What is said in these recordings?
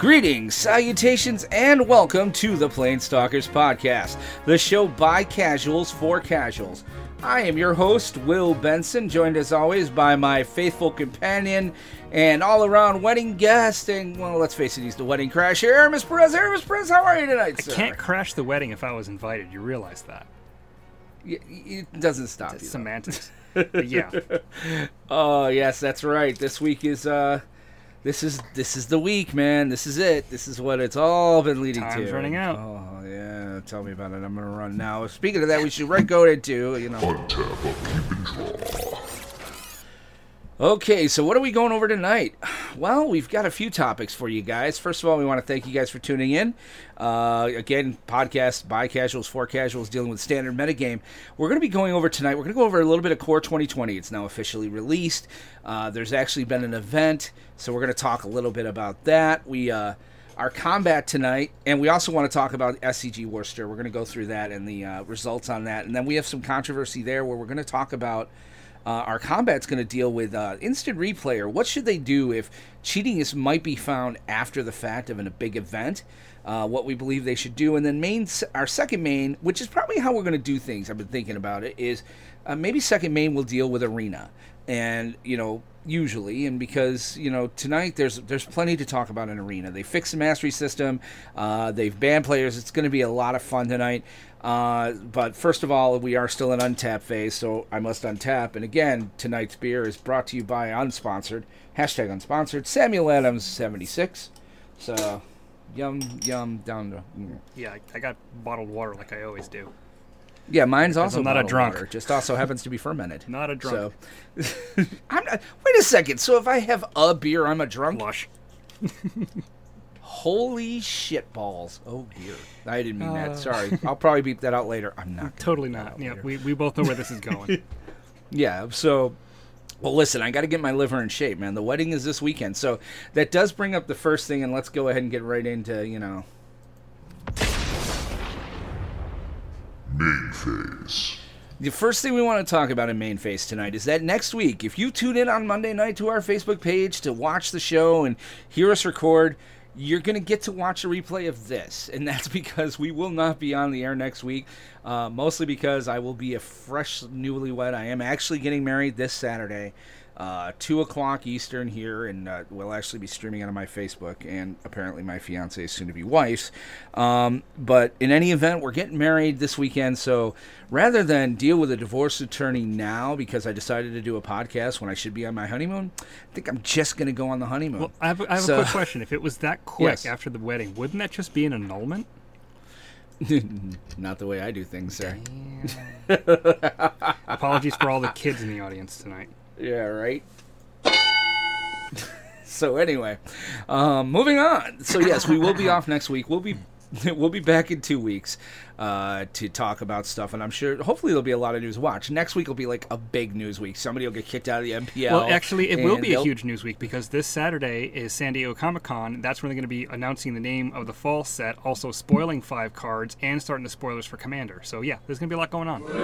Greetings, salutations, and welcome to the Planestalkers Podcast, the show by casuals for casuals. I am your host, Will Benson, joined as always by my faithful companion and all-around wedding guest, and, well, let's face it, he's the wedding crasher, Aramis Perez. Aramis Perez, how are you tonight, sir? I can't crash the wedding if I was invited. You realize that? It doesn't stop It's you. Semantics. Yeah. Oh, yes, that's right. This week is, This is the week, man. This is it. This is what it's all been leading to. Time's running out. Oh, yeah. Tell me about it. I'm going to run now. Speaking of that, we should go into, Untap, upkeep, and draw. Okay, so what are we going over tonight? Well, we've got a few topics for you guys. First of all, we want to thank you guys for tuning in. Again, podcast by casuals, for casuals, dealing with standard metagame. We're going to be going over tonight. We're going to go over a little bit of Core 2020. It's now officially released. There's actually been an event, so we're going to talk a little bit about that. Our combat tonight, and we also want to talk about SCG Worcester. We're going to go through that and the results on that. And then we have some controversy there where we're going to talk about our combat's going to deal with instant replay, or what should they do if cheating might be found after the fact of a big event, what we believe they should do. And then our second main, which is probably how we're going to do things, I've been thinking about it, is maybe second main will deal with Arena. And, usually, and because, tonight there's plenty to talk about in Arena. They fixed the mastery system, they've banned players. It's going to be a lot of fun tonight. But first of all, we are still in untap phase, so I must untap. And again, tonight's beer is brought to you by unsponsored, #unsponsored, Samuel Adams 76. So, yum, down the... Yeah, I got bottled water like I always do. Yeah, mine's also I'm not a drunk. Water, just also happens to be fermented. Not a drunk. So, I'm not, wait a second. So if I have a beer, I'm a drunk? Lush. Holy shit balls. Oh, dear. I didn't mean that. Sorry. I'll probably beep that out later. I'm not. Totally not. Yeah, we both know where this is going. Yeah, so... Well, listen, I got to get my liver in shape, man. The wedding is this weekend. So that does bring up the first thing, and let's go ahead and get right into, Main phase. The first thing we want to talk about in main phase tonight is that next week, if you tune in on Monday night to our Facebook page to watch the show and hear us record, you're going to get to watch a replay of this. And that's because we will not be on the air next week, mostly because I will be a fresh newlywed. I am actually getting married this Saturday, 2 o'clock Eastern here, and we'll actually be streaming it on my Facebook and apparently my fiance's soon-to-be wife's. But in any event, we're getting married this weekend, so rather than deal with a divorce attorney now because I decided to do a podcast when I should be on my honeymoon, I think I'm just going to go on the honeymoon. Well, I have a quick question. If it was that quick Yes. after the wedding, wouldn't that just be an annulment? Not the way I do things, sir. Apologies for all the kids in the audience tonight. Yeah, right? So anyway, moving on. So yes, we will be off next week. We'll be back in 2 weeks to talk about stuff, and I'm sure, hopefully there'll be a lot of news. Watch, next week will be like a big news week. Somebody will get kicked out of the MPL. Well, actually, it will be a huge news week because this Saturday is San Diego Comic-Con. That's when they're going to be announcing the name of the fall set, also spoiling 5 cards, and starting the spoilers for Commander. So yeah, there's going to be a lot going on.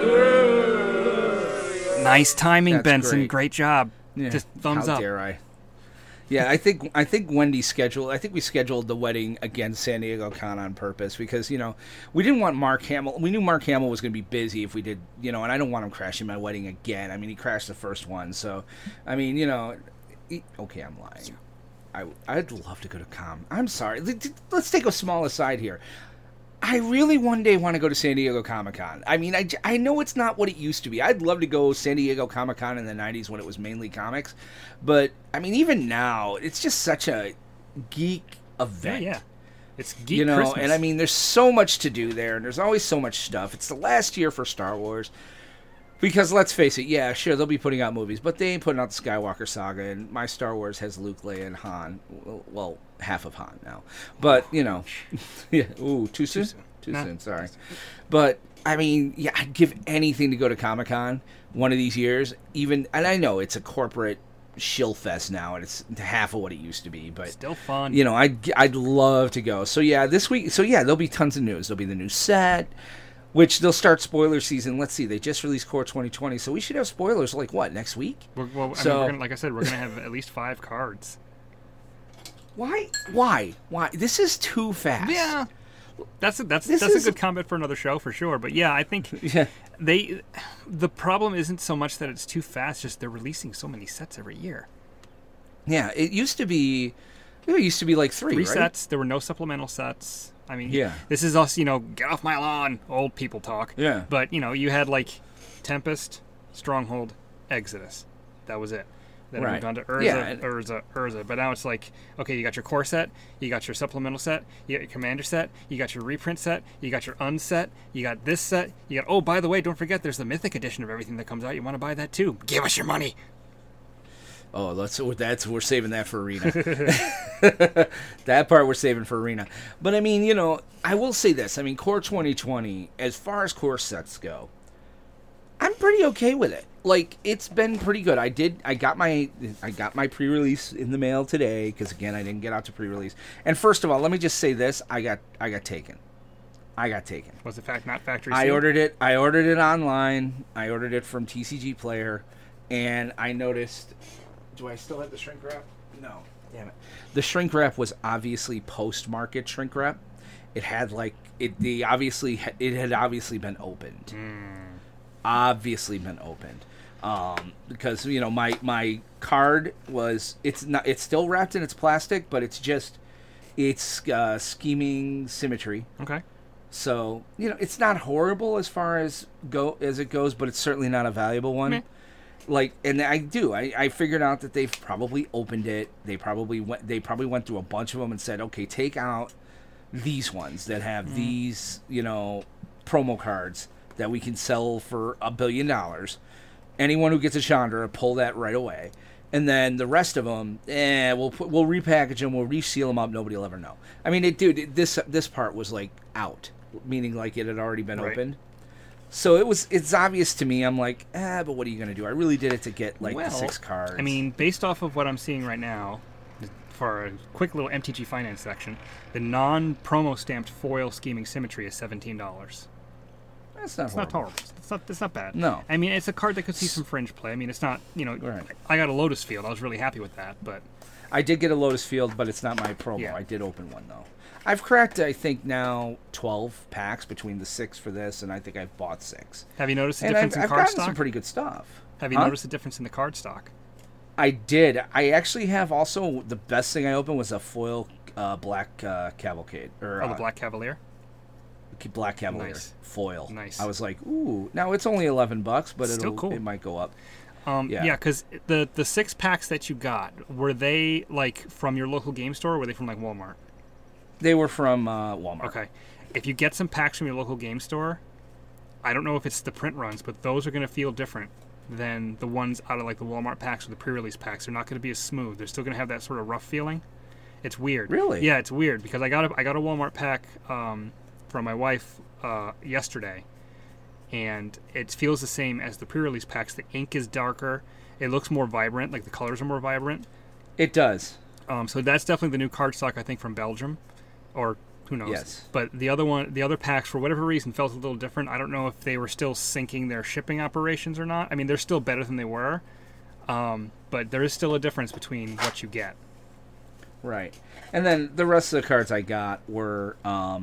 Nice timing, That's Benson. Great job. Yeah. Just thumbs How up. dare I? Yeah, I think Wendy scheduled. I think we scheduled the wedding against San Diego Con on purpose because we didn't want Mark Hamill. We knew Mark Hamill was going to be busy if we did, and I don't want him crashing my wedding again. I mean, he crashed the first one, so I mean, okay, I'm lying. I'd love to go to Com. I'm sorry. Let's take a small aside here. I really one day want to go to San Diego Comic-Con. I mean, I know it's not what it used to be. I'd love to go San Diego Comic-Con in the 90s when it was mainly comics. But, I mean, even now, it's just such a geek event. Yeah. It's geek Christmas. And I mean, there's so much to do there, and there's always so much stuff. It's the last year for Star Wars. Because, let's face it, yeah, sure, they'll be putting out movies, but they ain't putting out the Skywalker saga, and my Star Wars has Luke, Leia, and Han. Well, half of Han now. But, yeah, ooh, too soon? Too soon, sorry. But, I mean, yeah, I'd give anything to go to Comic-Con one of these years, and I know it's a corporate shill fest now, and it's half of what it used to be, but still fun. I'd love to go. So, yeah, this week, there'll be tons of news. There'll be the new set, which they'll start spoiler season. Let's see, they just released Core 2020, so we should have spoilers like what, next week? Like I said, we're going to have at least 5 cards. Why? This is too fast. Yeah. That's a good comment for another show for sure. But yeah, I think Yeah. the problem isn't so much that it's too fast, just they're releasing so many sets every year. Yeah, it used to be like three right? sets. There were no supplemental sets. I mean, Yeah. this is us, get off my lawn, old people talk. Yeah. But, you had like Tempest, Stronghold, Exodus. That was it. Then Right. it moved on to Urza, Yeah. Urza. But now it's like, okay, you got your core set, you got your supplemental set, you got your commander set, you got your reprint set, you got your unset, you got this set, you got, oh, by the way, don't forget there's the mythic edition of everything that comes out. You want to buy that too. Give us your money. Oh, we're saving that for Arena. That part we're saving for Arena. But I mean, I will say this. I mean, Core 2020, as far as core sets go, I'm pretty okay with it. Like, it's been pretty good. I got my pre-release in the mail today because again, I didn't get out to pre-release. And first of all, let me just say this: I got taken. Was it not factory? I sealed? ordered it. I ordered it online. I ordered it from TCG Player, and I noticed. Do I still have the shrink wrap? No. Damn it. The shrink wrap was obviously post-market shrink wrap. It had it had obviously been opened. Obviously been opened. Because my card was it's still wrapped in its plastic, but it's scheming symmetry. Okay. So, it's not horrible as far as it goes, but it's certainly not a valuable one. Meh. And I figured out that they've probably opened it. They probably went through a bunch of them and said, okay, take out these ones that have these, promo cards that we can sell for $1 billion. Anyone who gets a Chandra, pull that right away. And then the rest of them, we'll repackage them, we'll reseal them up. Nobody will ever know. I mean, this part was out, meaning like it had already been opened. So it's obvious to me. I'm like, but what are you going to do? I really did it to get the 6 cards. I mean, based off of what I'm seeing right now, for a quick little MTG Finance section, the non-promo stamped foil scheming symmetry is $17. It's not horrible. It's not bad. No. I mean, it's a card that could see some fringe play. I mean, it's not, Right. I got a Lotus Field. I was really happy with that, but... I did get a Lotus Field, but it's not my promo. Yeah. I did open one, though. I've cracked, I think, now 12 packs between the 6 for this, and I think I've bought 6. Have you noticed the And difference in I've card gotten stock? some pretty good stuff. Have you noticed the difference in the card stock? I did. I actually have also, the best thing I opened was a foil Black Cavalcade. Or, the Black Cavalier? Black Cavalier. Nice. Foil. Nice. I was like, ooh. Now, it's only $11, but Still cool. It might go up. Yeah, because the 6 packs that you got, were they from your local game store, or were they from Walmart? They were from Walmart. Okay. If you get some packs from your local game store, I don't know if it's the print runs, but those are going to feel different than the ones out of the Walmart packs or the pre-release packs. They're not going to be as smooth. They're still going to have that sort of rough feeling. It's weird. Really? Yeah, it's weird because I got a Walmart pack from my wife yesterday, and it feels the same as the pre-release packs. The ink is darker. It looks more vibrant. The colors are more vibrant. It does. So that's definitely the new cardstock, I think, from Belgium, or who knows. Yes. But the other packs, for whatever reason, felt a little different. I don't know if they were still syncing their shipping operations or not. I mean, they're still better than they were, but there is still a difference between what you get. Right. And then the rest of the cards I got were...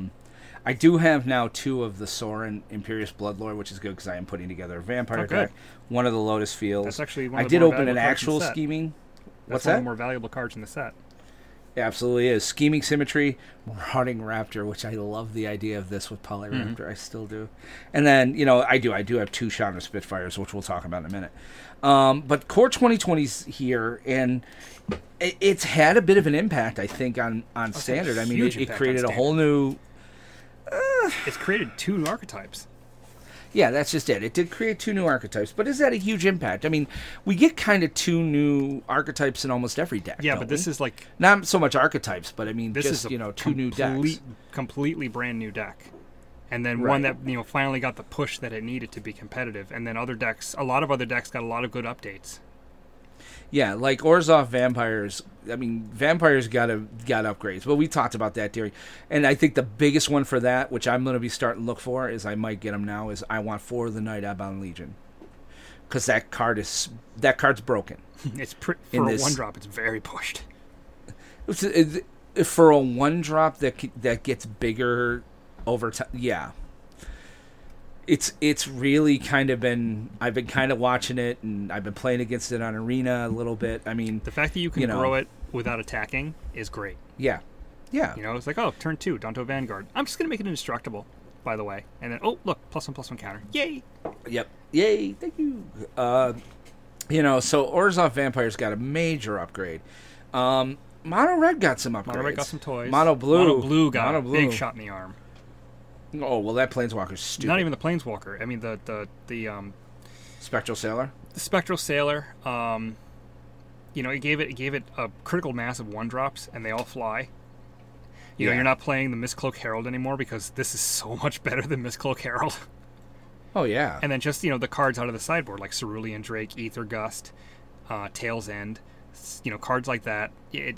I do have now 2 of the Sorin Imperious Bloodlord, which is good because I am putting together a Vampire deck. One of the Lotus Fields. That's actually one I of the did more open an valuable cards in actual the set. scheming. That's What's one that? of the more valuable cards in the set. It absolutely is. Scheming Symmetry, Marauding Raptor, which I love the idea of this with Polyraptor. I still do. And then, I do have 2 Chandra Spitfires, which we'll talk about in a minute. But Core 2020's here, and it's had a bit of an impact, I think, on Standard. I mean, it created a whole new... It's created 2 new archetypes. Yeah, that's just it. It did create 2 new archetypes, but is that a huge impact? I mean, we get kind of 2 new archetypes in almost every deck. Yeah, but this is not so much archetypes, but I mean, this just is 2 new decks. Completely brand new deck, and then one that finally got the push that it needed to be competitive. And then a lot of other decks got a lot of good updates. Yeah, like Orzhov Vampires. I mean, Vampires got upgrades, but we talked about that, Derry. And I think the biggest one for that, which I'm going to be starting to look for, is I might get them now. Is I want 4 of the Night Outbound Legion, because that card's broken. It's for a 1-drop. It's very pushed. For a 1-drop that gets bigger over time, yeah. It's really kind of been. I've been kind of watching it, and I've been playing against it on Arena a little bit. I mean, The fact that you can grow it without attacking is great. yeah. You know, it's like, oh, turn 2, Danto Vanguard. I'm just gonna make it indestructible, by the way. And then, oh, look, +1/+1 counter. Yay! Yep. Yay! Thank you. You know, so Orzhov Vampire's got a major upgrade. Mono Red got some upgrades. Mono Red got some toys. Mono Blue got Mono a big shot in the arm. Oh well, that Planeswalker's stupid. Not even the Planeswalker. I mean, the Spectral Sailor. The Spectral Sailor. You know, it gave it a critical mass of 1-drops, and they all fly. You know, you're not playing the Mistcloak Herald anymore because this is so much better than Mistcloak Herald. Oh yeah. And then just, you know, the cards out of the sideboard like Cerulean Drake, Aether Gust, Tail's End, you know, cards like that.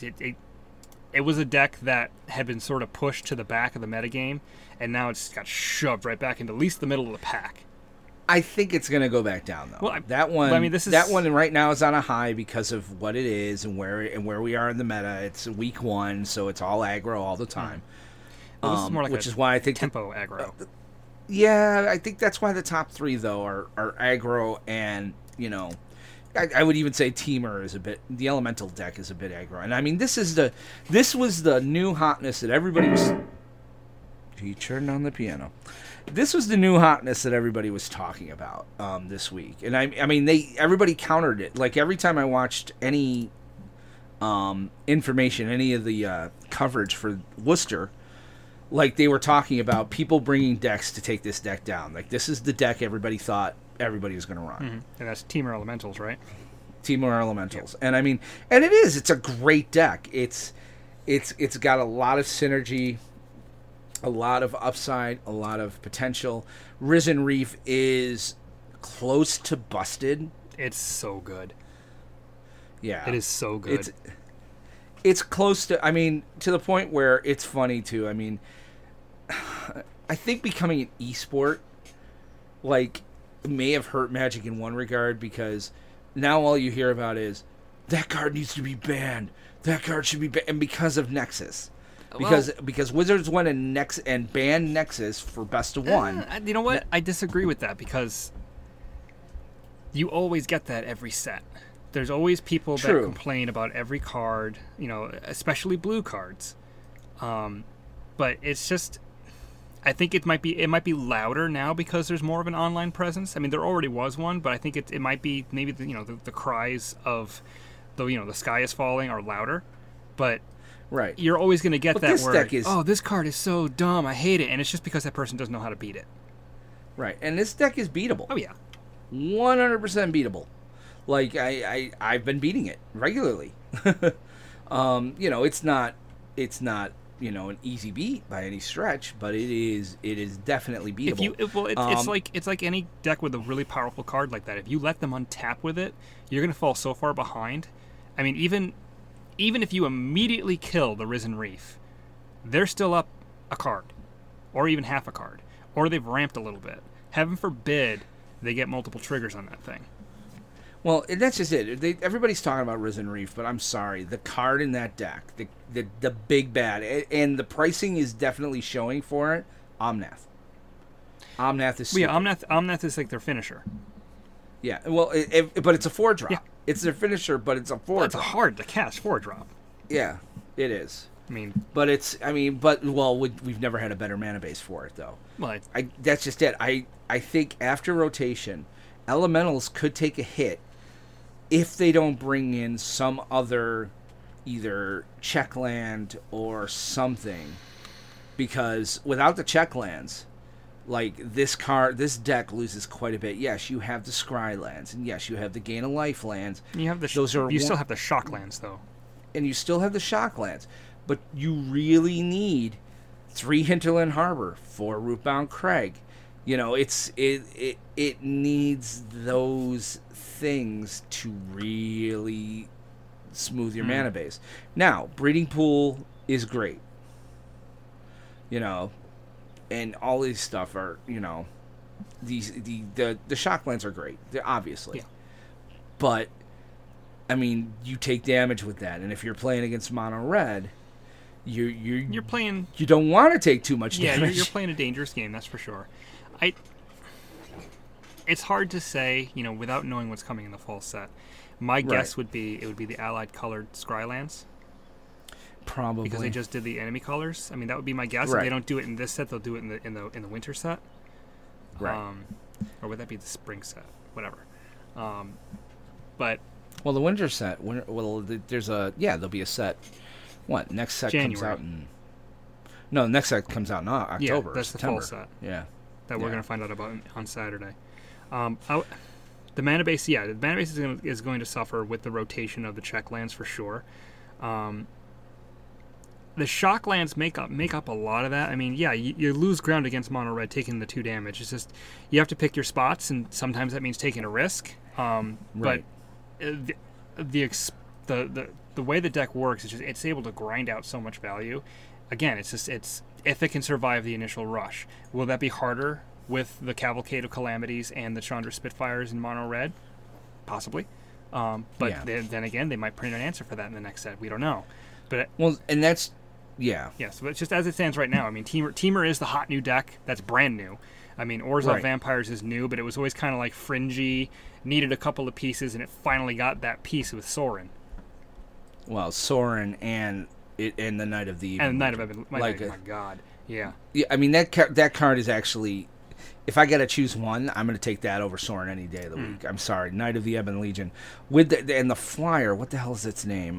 It was a deck that had been sort of pushed to the back of the metagame, and now it's got shoved right back into at least the middle of the pack. I think it's going to go back down though. Well, that one. I mean, this is that one right now is on a high because of what it is and where we are in the meta. It's week 1, so it's all aggro all the time. Well, this is more like which is why I think tempo aggro. Yeah, I think that's why the top 3 though are aggro, and you know, I would even say Teamer is a bit. The Elemental deck is a bit aggro, and I mean this was the new hotness that everybody was. He turned on the piano. This was the new hotness that everybody was talking about this week, and I mean everybody countered it. Like every time I watched any information, any of the coverage for Worcester, like they were talking about people bringing decks to take this deck down. Like this is the deck everybody thought everybody was going to run. Mm-hmm. And that's Teamer Elementals, right? Teamer Elementals, and I mean, and it is. It's a great deck. It's got a lot of synergy. A lot of upside, a lot of potential. Risen Reef is close to busted. It's so good. Yeah. It is so good. It's close to, I mean, to the point where it's funny, too. I mean, I think becoming an esport, like, may have hurt Magic in one regard because now all you hear about is, that card needs to be banned. That card should be banned. And because of Nexus. Because Wizards went and banned Nexus for best of 1. You know what? I disagree with that because you always get that every set. There's always people that complain about every card, you know, especially blue cards. But it's just, I think it might be louder now because there's more of an online presence. I mean, there already was one, but I think it might be maybe the cries of the sky is falling are louder, but. Right. You're always going to get that word, oh, this card is so dumb, I hate it. And it's just because that person doesn't know how to beat it. Right. And this deck is beatable. Oh, yeah. 100% beatable. Like, I've been beating it regularly. You know, it's not, an easy beat by any stretch, but it is definitely beatable. It's like any deck with a really powerful card like that. If you let them untap with it, you're going to fall so far behind. I mean, even if you immediately kill the Risen Reef, they're still up a card, or even half a card, or they've ramped a little bit. Heaven forbid they get multiple triggers on that thing. Well, that's just it. Everybody's talking about Risen Reef, but I'm sorry. The card in that deck, the big bad, and the pricing is definitely showing for it, Omnath. Omnath is stupid. Well, yeah, Omnath is like their finisher. Yeah, well, but it's a 4-drop. Yeah. It's their finisher, but it's a 4-drop. Well, it's hard to cast 4-drop. Yeah, it is. I mean, we've never had a better mana base for it, though. Well, that's just it. I think after rotation, Elementals could take a hit if they don't bring in some other either check land or something, because without the check lands, like this deck loses quite a bit. Yes, you have the Scry lands, and yes, you have the Gain of Life lands. You have still have the shock lands though, and you still have the shock lands, but you really need 3 Hinterland Harbor, 4 Rootbound Crag. You know, it needs those things to really smooth your mana base. Now, Breeding Pool is great. You know, and all these stuff are, you know, the shock lands are great. They're obviously. Yeah. But I mean, you take damage with that, and if you're playing against mono red, You're playing. you don't want to take too much Yeah, damage. you're playing a dangerous game. That's for sure. It's hard to say, without knowing what's coming in the fall set. My guess would be it would be the allied colored Scrylands. Probably Because they just did the enemy colors. I mean, that would be my guess. Right. If they don't do it in this set, they'll do it in the winter set. Right. Or would that be the spring set? Whatever. But Well, the winter set. There'll be a set. What next set comes January. out in? No, next set comes out in October. Yeah, that's September. the fall set. Yeah. that we're Yeah. going to find out about on Saturday. The mana base, the mana base is going to suffer with the rotation of the check lands for sure. The shock lands make up a lot of that. I mean, you lose ground against mono red taking the 2 damage. It's just you have to pick your spots, and sometimes that means taking a risk. Right. But the way the deck works is just it's able to grind out so much value. Again, it's if it can survive the initial rush. Will that be harder with the Cavalcade of Calamities and the Chandra Spitfires in mono red? Possibly. But Yeah. then again, they might print an answer for that in the next set. We don't know. But Well, and that's yeah. so it's just as it stands right now. I mean, Teamer is the hot new deck that's brand new. I mean, Orzhov Right. Vampires is new, but it was always kind of like fringy, needed a couple of pieces, and it finally got that piece with Sorin. Well, Sorin and the Knight of the Even. And Knight of Ebon. My a- God. Yeah. Yeah, I mean that card is actually. If I got to choose one, I'm going to take that over Sorin any day of the week. I'm sorry, Knight of the Ebon Legion with the flyer. What the hell is its name?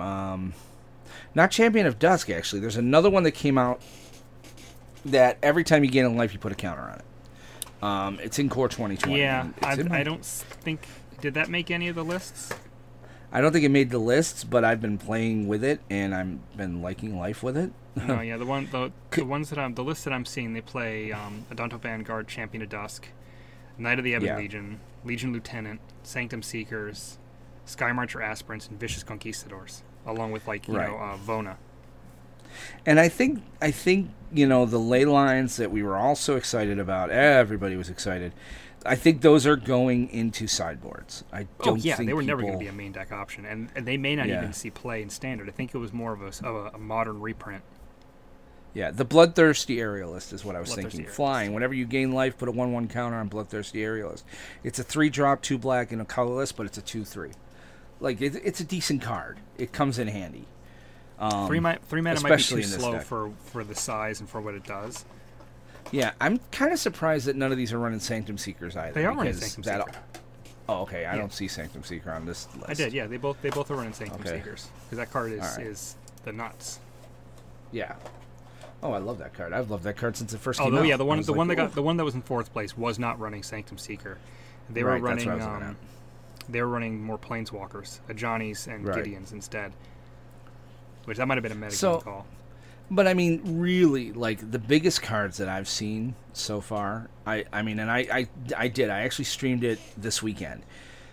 Not Champion of Dusk. Actually, there's another one that came out that every time you gain a life, you put a counter on it. It's in Core 2020. Yeah. It's in my- I don't think. Did that make any of the lists? I don't think it made the lists, but I've been playing with it and I've been liking life with it. No, yeah. The ones that the list that I'm seeing, they play Adonto Vanguard, Champion of Dusk, Knight of the Ebon Yeah. Legion Lieutenant, Sanctum Seekers, Sky Marcher Aspirants, and Vicious Conquistadors, along with Vona. And I think the ley lines that we were all so excited about, everybody was excited. I think those are going into sideboards. I don't think they were never going to people- be a main deck option, and they may not Yeah. even see play in Standard. I think it was more of a modern reprint. Yeah, the Bloodthirsty Aerialist is what I was Bloodthirsty thinking. Aerialist. Flying. Whenever you gain life, put a 1/1 counter on Bloodthirsty Aerialist. It's a 3-drop, 2 black, and a colorless, but it's a 2/3. Like, it's a decent card. It comes in handy. 3 mana might be especially too in this slow deck. for the size and for what it does. Yeah, I'm kind of surprised that none of these are running Sanctum Seekers either. They are running because Sanctum that- Seeker. Oh, okay. I Yeah. don't see Sanctum Seeker on this list. I did, yeah. They both are running Sanctum Okay. Seekers because that card All right. is the nuts. Yeah. Oh, I love that card. I've loved that card since it first came Although, out. yeah, the I one was the like, one that "Ooh." got the one that was in 4th place was not running Sanctum Seeker. They were Right, that's running what I was looking they were running more Planeswalkers, Johnny's and Right. Gideons instead. Which that might have been a meta So- game call. But I mean, really, like the biggest cards that I've seen so far. I actually streamed it this weekend.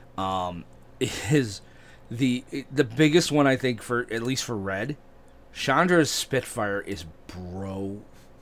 Is the biggest one I think for at least for red. Chandra's Spitfire is broken.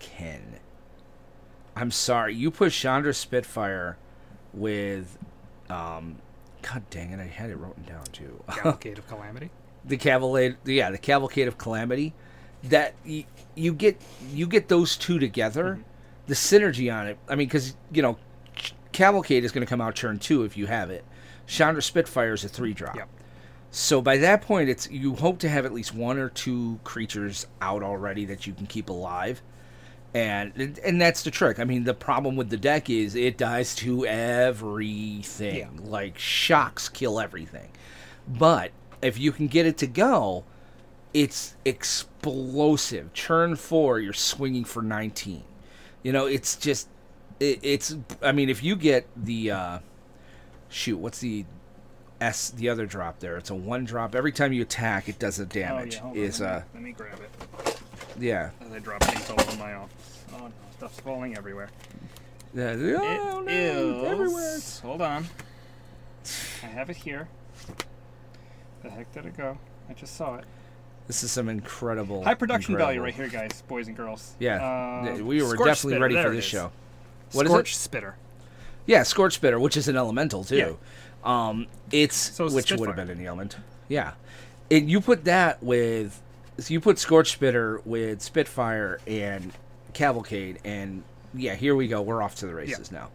I'm sorry, you put Chandra's Spitfire with, God dang it, I had it written down too. Cavalcade of Calamity. the Cavalcade of Calamity. That you get those two together, the synergy on it. I mean, because Cavalcade is going to come out turn 2 if you have it. Chandra Spitfire is a 3-drop. Yep. So by that point, you hope to have at least 1 or 2 creatures out already that you can keep alive, and that's the trick. I mean, the problem with the deck is it dies to everything. Yeah. Like shocks kill everything, but if you can get it to go, it's explosive. Turn 4, you're swinging for 19. It's just it's. I mean, if you get the what's the other drop there? It's a 1-drop. Every time you attack, it does a damage. hold Is on. Let me grab it. yeah. As I drop things all over my office. Oh no, stuff's falling everywhere. Yeah. Oh, no, It is everywhere. Hold on. I have it here. The heck did it go? I just saw it. This is some incredible High production value incredible- right here, guys, boys and girls. Yeah, we were Scorch definitely Spitter, ready there for it this is. show. What is Scorch it? Spitter. Yeah, Scorch Spitter, which is an elemental too. It's So it's which would Spitfire. have been in the element. Yeah. And you put that with, so you put Scorch Spitter with Spitfire and Cavalcade, and yeah, here we go. We're off to the races now.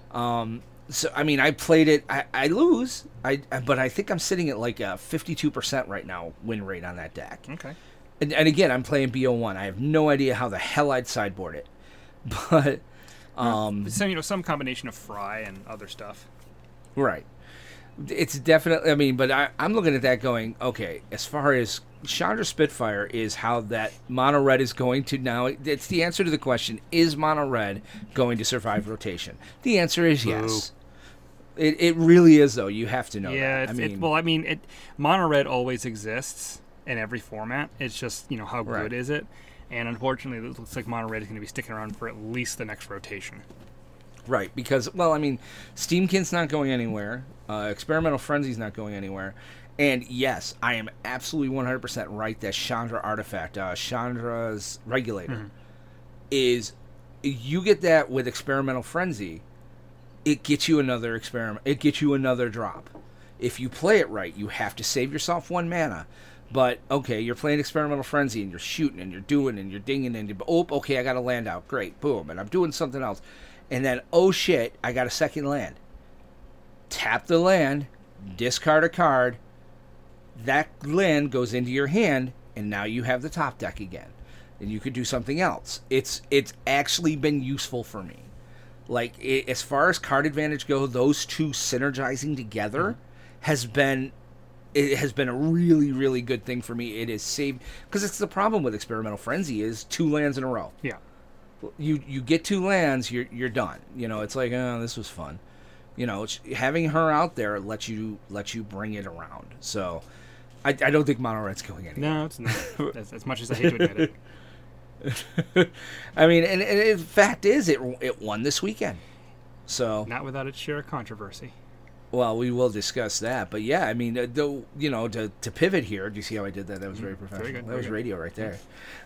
So I mean, I played it. I lose. But I think I'm sitting at like a 52% right now win rate on that deck. Okay. And again, I'm playing BO1. I have no idea how the hell I'd sideboard it, but So, some combination of Fry and other stuff. right. It's definitely. I mean, but I'm looking at that going, okay. As far as Chandra Spitfire is how that mono red is going to now. It's the answer to the question: is mono red going to survive rotation? The answer is yes. It really is, though. You have to know. Yeah. That. Mono red always exists in every format. It's just how Right. good is it? And unfortunately, it looks like mono red is going to be sticking around for at least the next rotation. Right, because, well, I mean, Steamkin's not going anywhere. Experimental Frenzy's not going anywhere. And yes, I am absolutely 100% right that Chandra Artifact, Chandra's Regulator, is, you get that with Experimental Frenzy, it gets you another experiment. It gets you another drop. If you play it right, you have to save yourself 1 mana. But, okay, you're playing Experimental Frenzy, and you're shooting, and you're doing, and you're dinging, and okay, I got a land out. Great, boom, and I'm doing something else. And then, oh shit, I got a second land. Tap the land, discard a card. That land goes into your hand, and now you have the top deck again. And you could do something else. It's actually been useful for me. Like, as far as card advantage go, those two synergizing together has been a really, really good thing for me. It has saved, because it's the problem with Experimental Frenzy is 2 lands in a row. Yeah. You get 2 lands, you're done. It's like, oh, this was fun. Having her out there lets you bring it around. So I don't think mono red's going anywhere. No, it's not. as much as I hate to admit it. I mean, and the fact is, it won this weekend. So Not without its share of controversy. well, we will discuss that. But yeah, I mean, to pivot here. Do you see how I did that? That was very professional. Very good, That very was good. radio right there.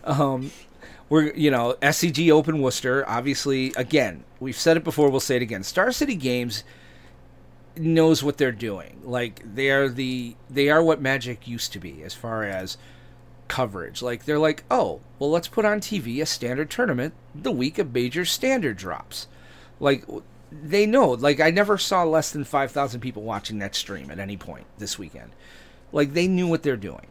We're SCG Open Worcester. Obviously, again, we've said it before. We'll say it again. Star City Games knows what they're doing. Like they are what Magic used to be as far as coverage. Like they're like, oh, well, let's put on TV a standard tournament the week a major standard drops. Like they know. Like I never saw less than 5,000 people watching that stream at any point this weekend. Like they knew what they're doing.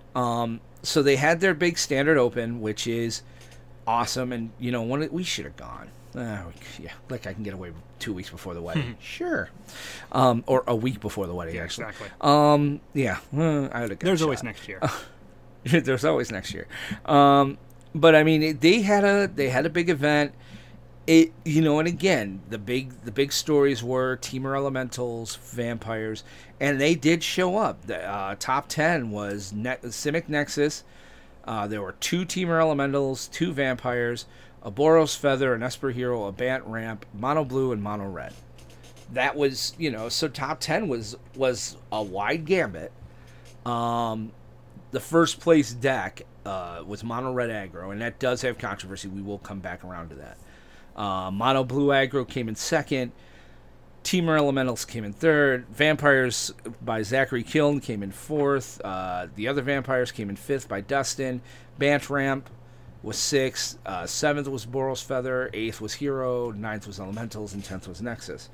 So they had their big standard open, which is awesome, and we should have gone. Like I can get away with 2 weeks before the wedding, sure, or a week before the wedding, actually. Exactly. I would have. There's always next year. There's always next year. But I mean, they had a big event. And again, the big stories were Temur Elementals, Vampires, and they did show up. The top 10 was Simic Nexus. There were 2 Temur Elementals, 2 Vampires, a Boros Feather, an Esper Hero, a Bant Ramp, Mono Blue, and Mono Red. That was, so top 10 was a wide gambit. The first place deck was Mono Red Aggro, and that does have controversy. We will come back around to that. Mono Blue Aggro came in second. Temur Elementals came in third. Vampires by Zachary Kiln came in fourth. The other Vampires came in fifth by Dustin. Bant Ramp was sixth. Seventh was Boros Feather. Eighth was Hero. Ninth was Elementals. And 10th was Nexus.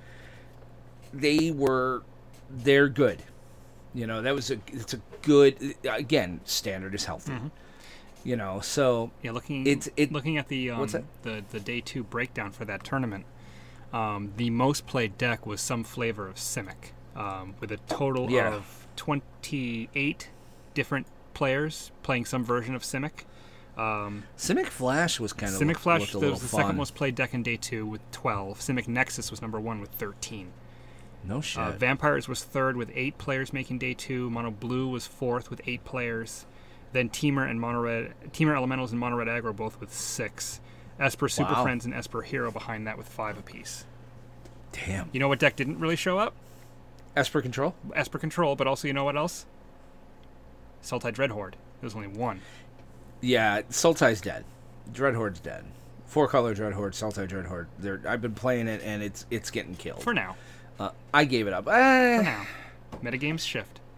They're good. It's a good, again, standard is healthy. So Yeah, looking at the what's that? the day 2 breakdown for that tournament, the most played deck was some flavor of Simic, with a total of 28 different players playing some version of Simic. Simic Flash was kind of Simic Flash was was the second most played deck in day 2 with 12. Simic Nexus was number 1 with 13. No shit. Vampires was third with 8 players making day 2. Mono Blue was fourth with 8 players. Then Temur Elementals and Mono Red Aggro both with 6. Esper Super Wow. Friends and Esper Hero behind that with 5 apiece. Damn. You know what deck didn't really show up? Esper Control? Esper Control, but also you know what else? Sultai Dreadhorde. There's only 1. Yeah, Sultai's dead. Dreadhorde's dead. 4-color Dreadhorde, Sultai Dreadhorde. I've been playing it, and it's getting killed. For now. I gave it up. For now. Metagames shift.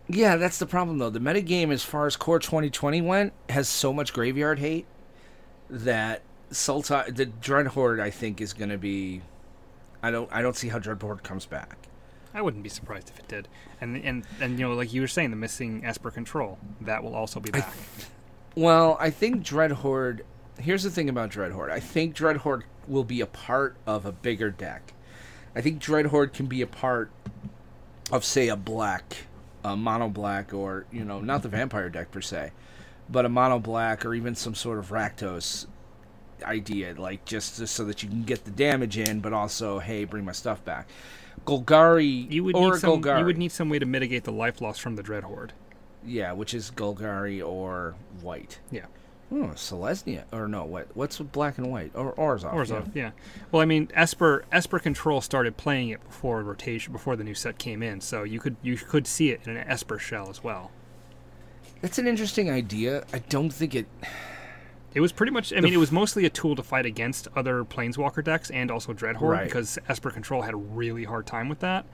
Yeah, that's the problem though. The metagame, as far as Core 2020 went, has so much graveyard hate that the Dreadhorde, I think, is going to be. I don't see how Dreadhorde comes back. I wouldn't be surprised if it did. And like you were saying, the missing Esper control, that will also be back. Well, I think Dreadhorde. Here's the thing about Dreadhorde. I think Dreadhorde will be a part of a bigger deck. I think Dreadhorde can be a part of, say, a mono black, or not the vampire deck per se, but a mono black, or even some sort of Rakdos idea, like just so that you can get the damage in, but also, hey, bring my stuff back. Golgari, you would need some way to mitigate the life loss from the Dreadhorde. Yeah, which is Golgari or white. Yeah. Oh, Selesnya. Or no, what's with black and white? Or Orzhov. Orzhov, yeah. Well, I mean, Esper Control started playing it before the new set came in, so you could see it in an Esper shell as well. That's an interesting idea. I don't think it... It was pretty much... it was mostly a tool to fight against other Planeswalker decks and also Dreadhorde, right, because Esper Control had a really hard time with that.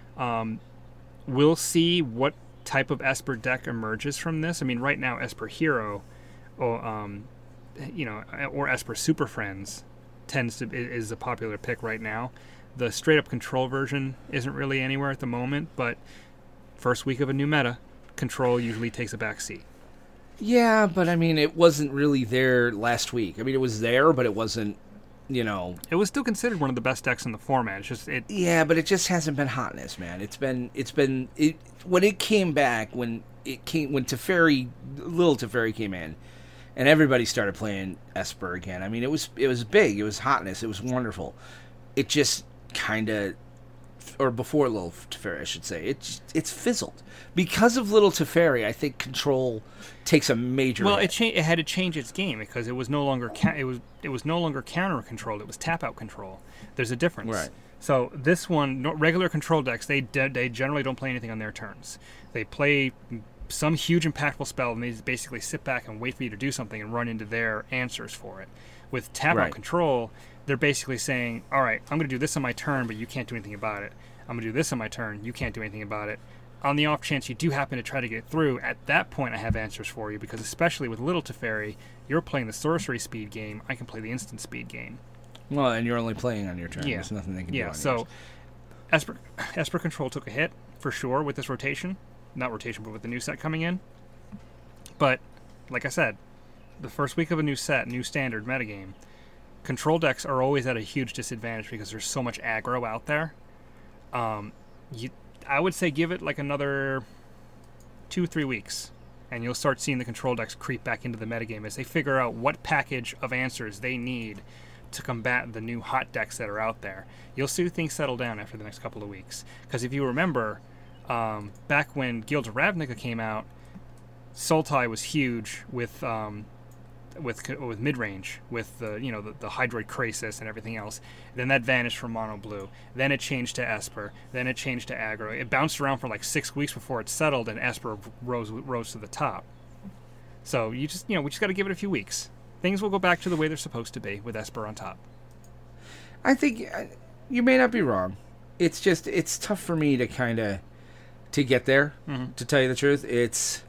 We'll see what type of Esper deck emerges from this. I mean, right now, Esper Hero... or Esper Super Friends is a popular pick right now. The straight up Control version isn't really anywhere at the moment, but first week of a new meta, Control usually takes a back seat. Yeah, but I mean, it wasn't really there last week. I mean, it was there, but it wasn't. It was still considered one of the best decks in the format. It's just Yeah, but it just hasn't been hotness, man. It's been when it came back, when little Teferi came in. And everybody started playing Esper again. I mean, it was big. It was hotness. It was wonderful. It just kind of, or before Little Teferi, I should say, it's fizzled because of Little Teferi. I think Control takes a major. Well, hit. it had to change its game because it was no longer it was no longer counter control. It was tap out control. There's a difference. Right. So this one, regular Control decks, they generally don't play anything on their turns. They play some huge impactful spell, and they just basically sit back and wait for you to do something and run into their answers for it. With tap-out Control, they're basically saying, all right, I'm going to do this on my turn, but you can't do anything about it. I'm going to do this on my turn, you can't do anything about it. On the off chance you do happen to try to get through, at that point I have answers for you, because especially with Little Teferi, you're playing the sorcery speed game, I can play the instant speed game. Well, and you're only playing on your turn. Yeah. There's nothing they can do on so yours. Esper Control took a hit, for sure, with this rotation. Not rotation, but with the new set coming in. But, like I said, the first week of a new set, new standard metagame, Control decks are always at a huge disadvantage because there's so much aggro out there. I would say give it like another 2-3 weeks, and you'll start seeing the Control decks creep back into the metagame as they figure out what package of answers they need to combat the new hot decks that are out there. You'll see things settle down after the next couple of weeks. Because if you remember... back when Guild of Ravnica came out, Sultai was huge with mid-range, with the Hydroid Krasis and everything else. Then that vanished from Mono Blue. Then it changed to Esper. Then it changed to Aggro. It bounced around for like 6 weeks before it settled, and Esper rose to the top. So we just got to give it a few weeks. Things will go back to the way they're supposed to be with Esper on top. I think you may not be wrong. It's just it's tough for me to get there, to tell you the truth. It's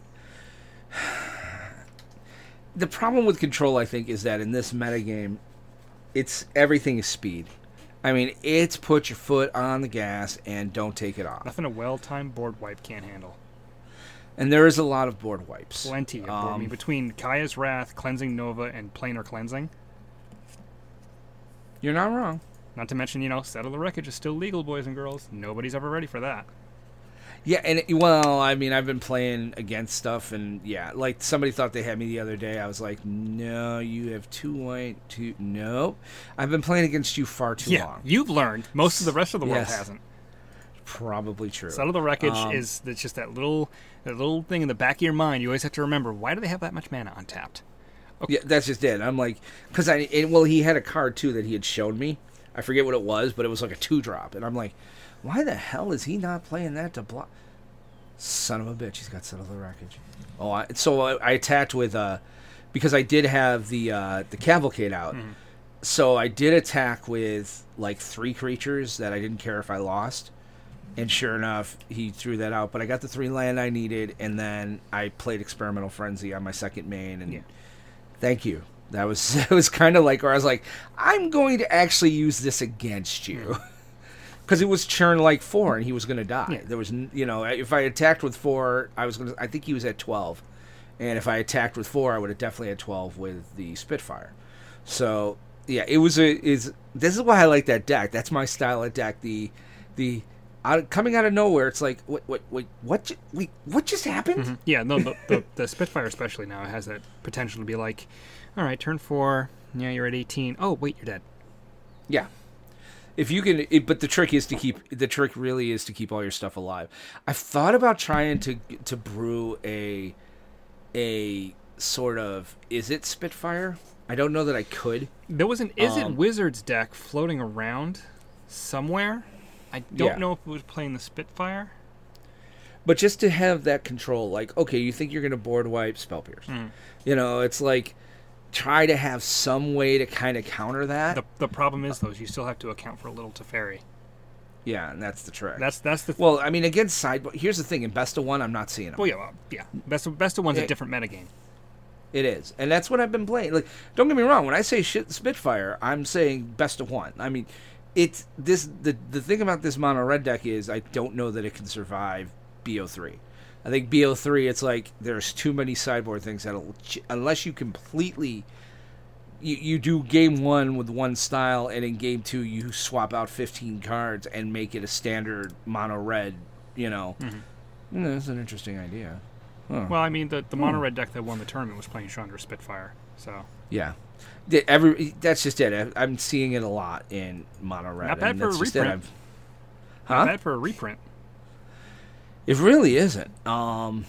the problem with Control, I think, is that in this metagame, everything is speed. I mean, it's put your foot on the gas and don't take it off. Nothing a well-timed board wipe can't handle. And there is a lot of board wipes. Plenty of board. I mean, between Kaya's Wrath, Cleansing Nova, and Planar Cleansing. You're not wrong. Not to mention, Settle the Wreckage is still legal, boys and girls. Nobody's ever ready for that. Yeah, and I mean, I've been playing against stuff, and yeah, like somebody thought they had me the other day. I was like, no, you have 2 white, 2. Nope. I've been playing against you far too long. You've learned. Most of the rest of the world hasn't. Probably true. Settle the Wreckage it's just that little thing in the back of your mind. You always have to remember, why do they have that much mana untapped? Okay. Yeah, that's just it. I'm like, because he had a card too that he had shown me. I forget what it was, but it was like a 2-drop, and I'm like, why the hell is he not playing that to block? Son of a bitch, he's got Settle the Wreckage. So I attacked with because I did have the Cavalcade out. Mm-hmm. So I did attack with like 3 creatures that I didn't care if I lost, And sure enough, he threw that out. But I got the 3 land I needed, and then I played Experimental Frenzy on my second main, and thank you. That was it was kind of like where I was like, I'm going to actually use this against you. Because it was churn like 4, and he was going to die. Yeah. There was, if I attacked with 4, I think he was at 12. And if I attacked with 4, I would have definitely had 12 with the Spitfire. So, yeah, this is why I like that deck. That's my style of deck. Coming out of nowhere, it's like, what just happened? Mm-hmm. Yeah, no, the Spitfire especially now has that potential to be like, all right, turn 4, yeah, you're at 18. Oh, wait, you're dead. Yeah. If you can, but the trick really is to keep all your stuff alive. I've thought about trying to brew a sort of, is it Spitfire? I don't know that I could. There was an Is It Wizards deck floating around somewhere. I don't know if it was playing the Spitfire. But just to have that control, like, okay, you think you're going to board wipe Spell Pierce. It's like, try to have some way to kind of counter that. The problem is, though, is you still have to account for a little Teferi. Yeah, and that's the trick. That's the well, I mean, against sideboard, here's the thing. In Best of One, I'm not seeing them. Well, yeah. Best of One's a different metagame. It is, and that's what I've been playing. Like, don't get me wrong. When I say Spitfire, I'm saying Best of One. I mean, it's this. The thing about this mono red deck is I don't know that it can survive BO3. I think BO3, it's like there's too many sideboard things that unless you completely you do game 1 with one style, and in game 2 you swap out 15 cards and make it a standard mono red. That's an interesting idea. Huh. Well, I mean, the mono red deck that won the tournament was playing Chandra Spitfire, so yeah. That's just it. I'm seeing it a lot in mono red. Not bad for a reprint. Not bad for a reprint. It really isn't. I'm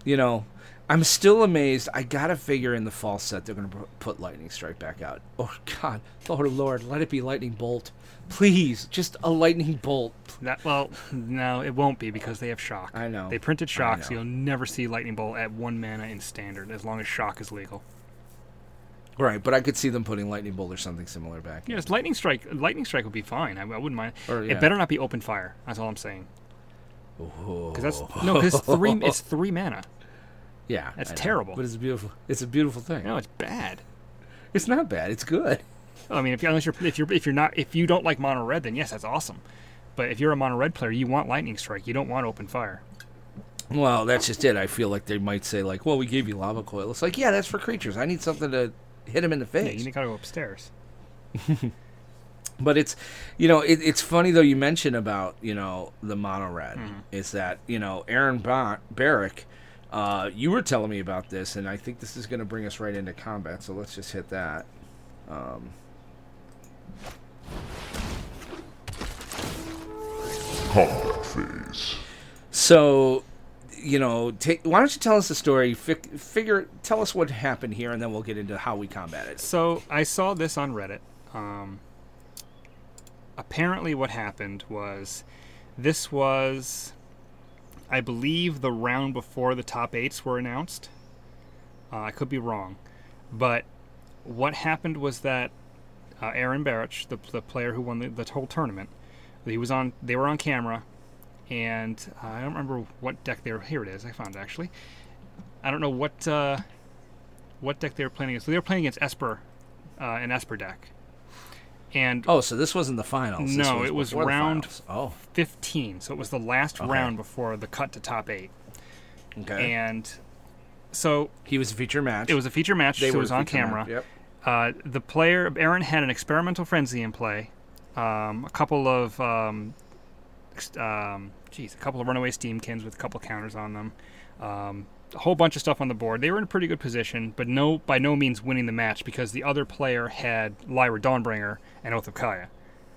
still amazed. I gotta figure in the fall set they're gonna put Lightning Strike back out. Oh God, oh Lord, let it be Lightning Bolt, please. Just a Lightning Bolt. No, it won't be because they have Shock. I know. They printed Shock, so you'll never see Lightning Bolt at 1 mana in Standard as long as Shock is legal. Right, but I could see them putting Lightning Bolt or something similar back. Yes, Lightning Strike. Lightning Strike would be fine. I wouldn't mind. It better not be Open Fire. That's all I'm saying. Because it's 3 mana. Yeah, that's terrible. But it's beautiful. It's a beautiful thing. No, it's bad. It's not bad. It's good. I mean, if you don't like mono red, then yes, that's awesome. But if you're a mono red player, you want Lightning Strike. You don't want Open Fire. Well, that's just it. I feel like they might say like, "Well, we gave you Lava Coil." It's like, yeah, that's for creatures. I need something to hit him in the face. Yeah, you gotta go upstairs. But it's, it's funny though you mentioned about, the mono red. Is that, Aaron Barrick, you were telling me about this, and I think this is going to bring us right into combat, so let's just hit that. Combat phase. So, why don't you tell us the story, tell us what happened here, and then we'll get into how we combat it. So, I saw this on Reddit. Apparently what happened was, this was, I believe, the round before the top 8s were announced. I could be wrong. But what happened was that Aaron Barrich, the player who won the whole tournament, they were on camera, and I don't remember what deck they were. Here it is. I found it, actually. I don't know what deck they were playing against. So they were playing against Esper, an Esper deck. And so this wasn't the finals. No, it was round 15. So it was the last round before the cut to top 8. Okay. And so he was a feature match. It was a feature match. So it was on camera. Yep. The player Aaron had an Experimental Frenzy in play. A couple of runaway Steamkins with a couple counters on them. A whole bunch of stuff on the board. They were in a pretty good position, but by no means winning the match because the other player had Lyra Dawnbringer and Oath of Kaya.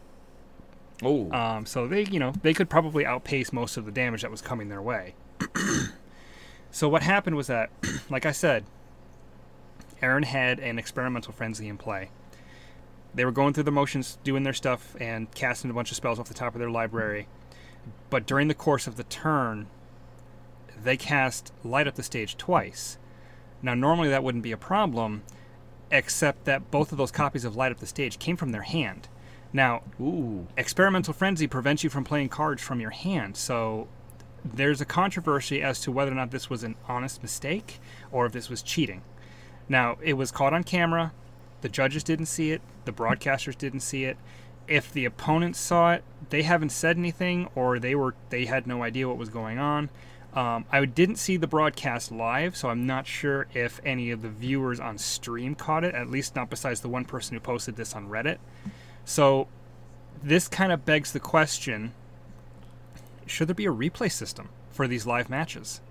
Oh. So they could probably outpace most of the damage that was coming their way. So what happened was that, like I said, Aaron had an Experimental Frenzy in play. They were going through the motions, doing their stuff, and casting a bunch of spells off the top of their library. But during the course of the turn, they cast Light Up the Stage twice. Now, normally that wouldn't be a problem, except that both of those copies of Light Up the Stage came from their hand. Now, Ooh. experimental frenzy prevents you from playing cards from your hand, so there's a controversy as to whether or not this was an honest mistake or if this was cheating. Now, it was caught on camera. The judges didn't see it. The broadcasters didn't see it. If the opponents saw it, they haven't said anything, or they had no idea what was going on. I didn't see the broadcast live, so I'm not sure if any of the viewers on stream caught it, at least not besides the one person who posted this on Reddit. So this kind of begs the question, should there be a replay system for these live matches?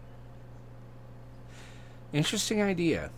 Interesting idea.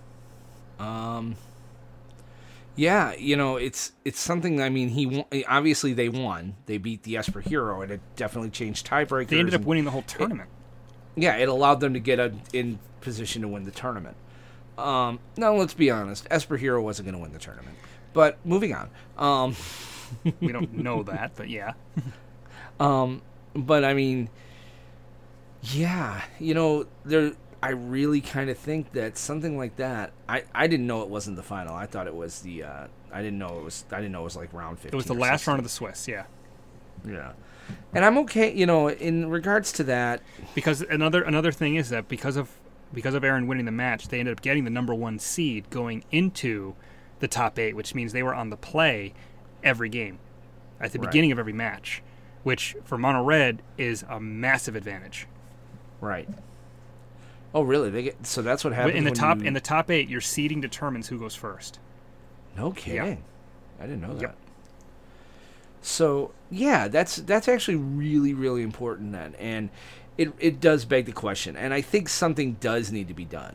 Yeah, it's something. I mean, obviously they won. They beat the Esper Hero, and it definitely changed tiebreakers. They ended up winning the whole tournament. It allowed them to get in position to win the tournament. Now, let's be honest. Esper Hero wasn't going to win the tournament. But moving on. We don't know that, but yeah. But I mean, yeah, I really kind of think that something like that. I didn't know it wasn't the final. I thought it was the. I didn't know it was like round 15. It was the last round of the Swiss. Yeah. Yeah, and I'm okay. In regards to that, because another thing is that because of Aaron winning the match, they ended up getting the number 1 seed going into the top 8, which means they were on the play every game at the beginning of every match, which for Mono Red is a massive advantage. Right. Oh, really? So that's what happens in the top 8. Your seeding determines who goes first. No kidding. Yeah. I didn't know that. Yep. So yeah, that's actually really, really important then, and it does beg the question, and I think something does need to be done.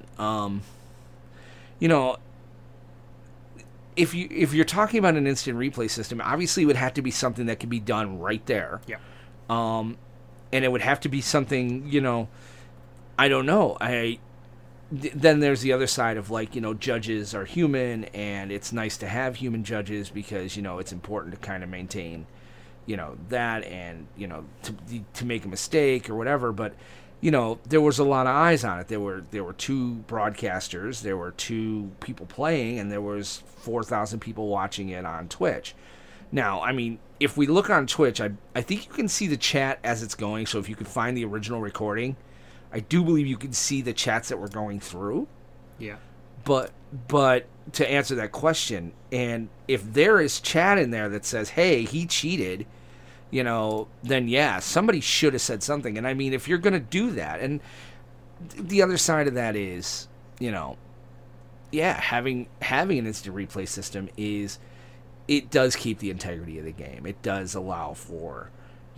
If you're talking about an instant replay system, obviously it would have to be something that could be done right there. Yeah. And it would have to be something, I don't know. Then there's the other side of judges are human, and it's nice to have human judges because it's important to kind of maintain, that and to make a mistake or whatever. But there was a lot of eyes on it. There were 2 broadcasters, there were 2 people playing, and there was 4,000 people watching it on Twitch. Now, I mean, if we look on Twitch, I think you can see the chat as it's going. So if you could find the original recording, I do believe you can see the chats that were going through. Yeah. But to answer that question, and if there is chat in there that says, hey, he cheated, then yeah, somebody should have said something. And I mean, if you're going to do that, and the other side of that is, having an instant replay system it does keep the integrity of the game. It does allow for,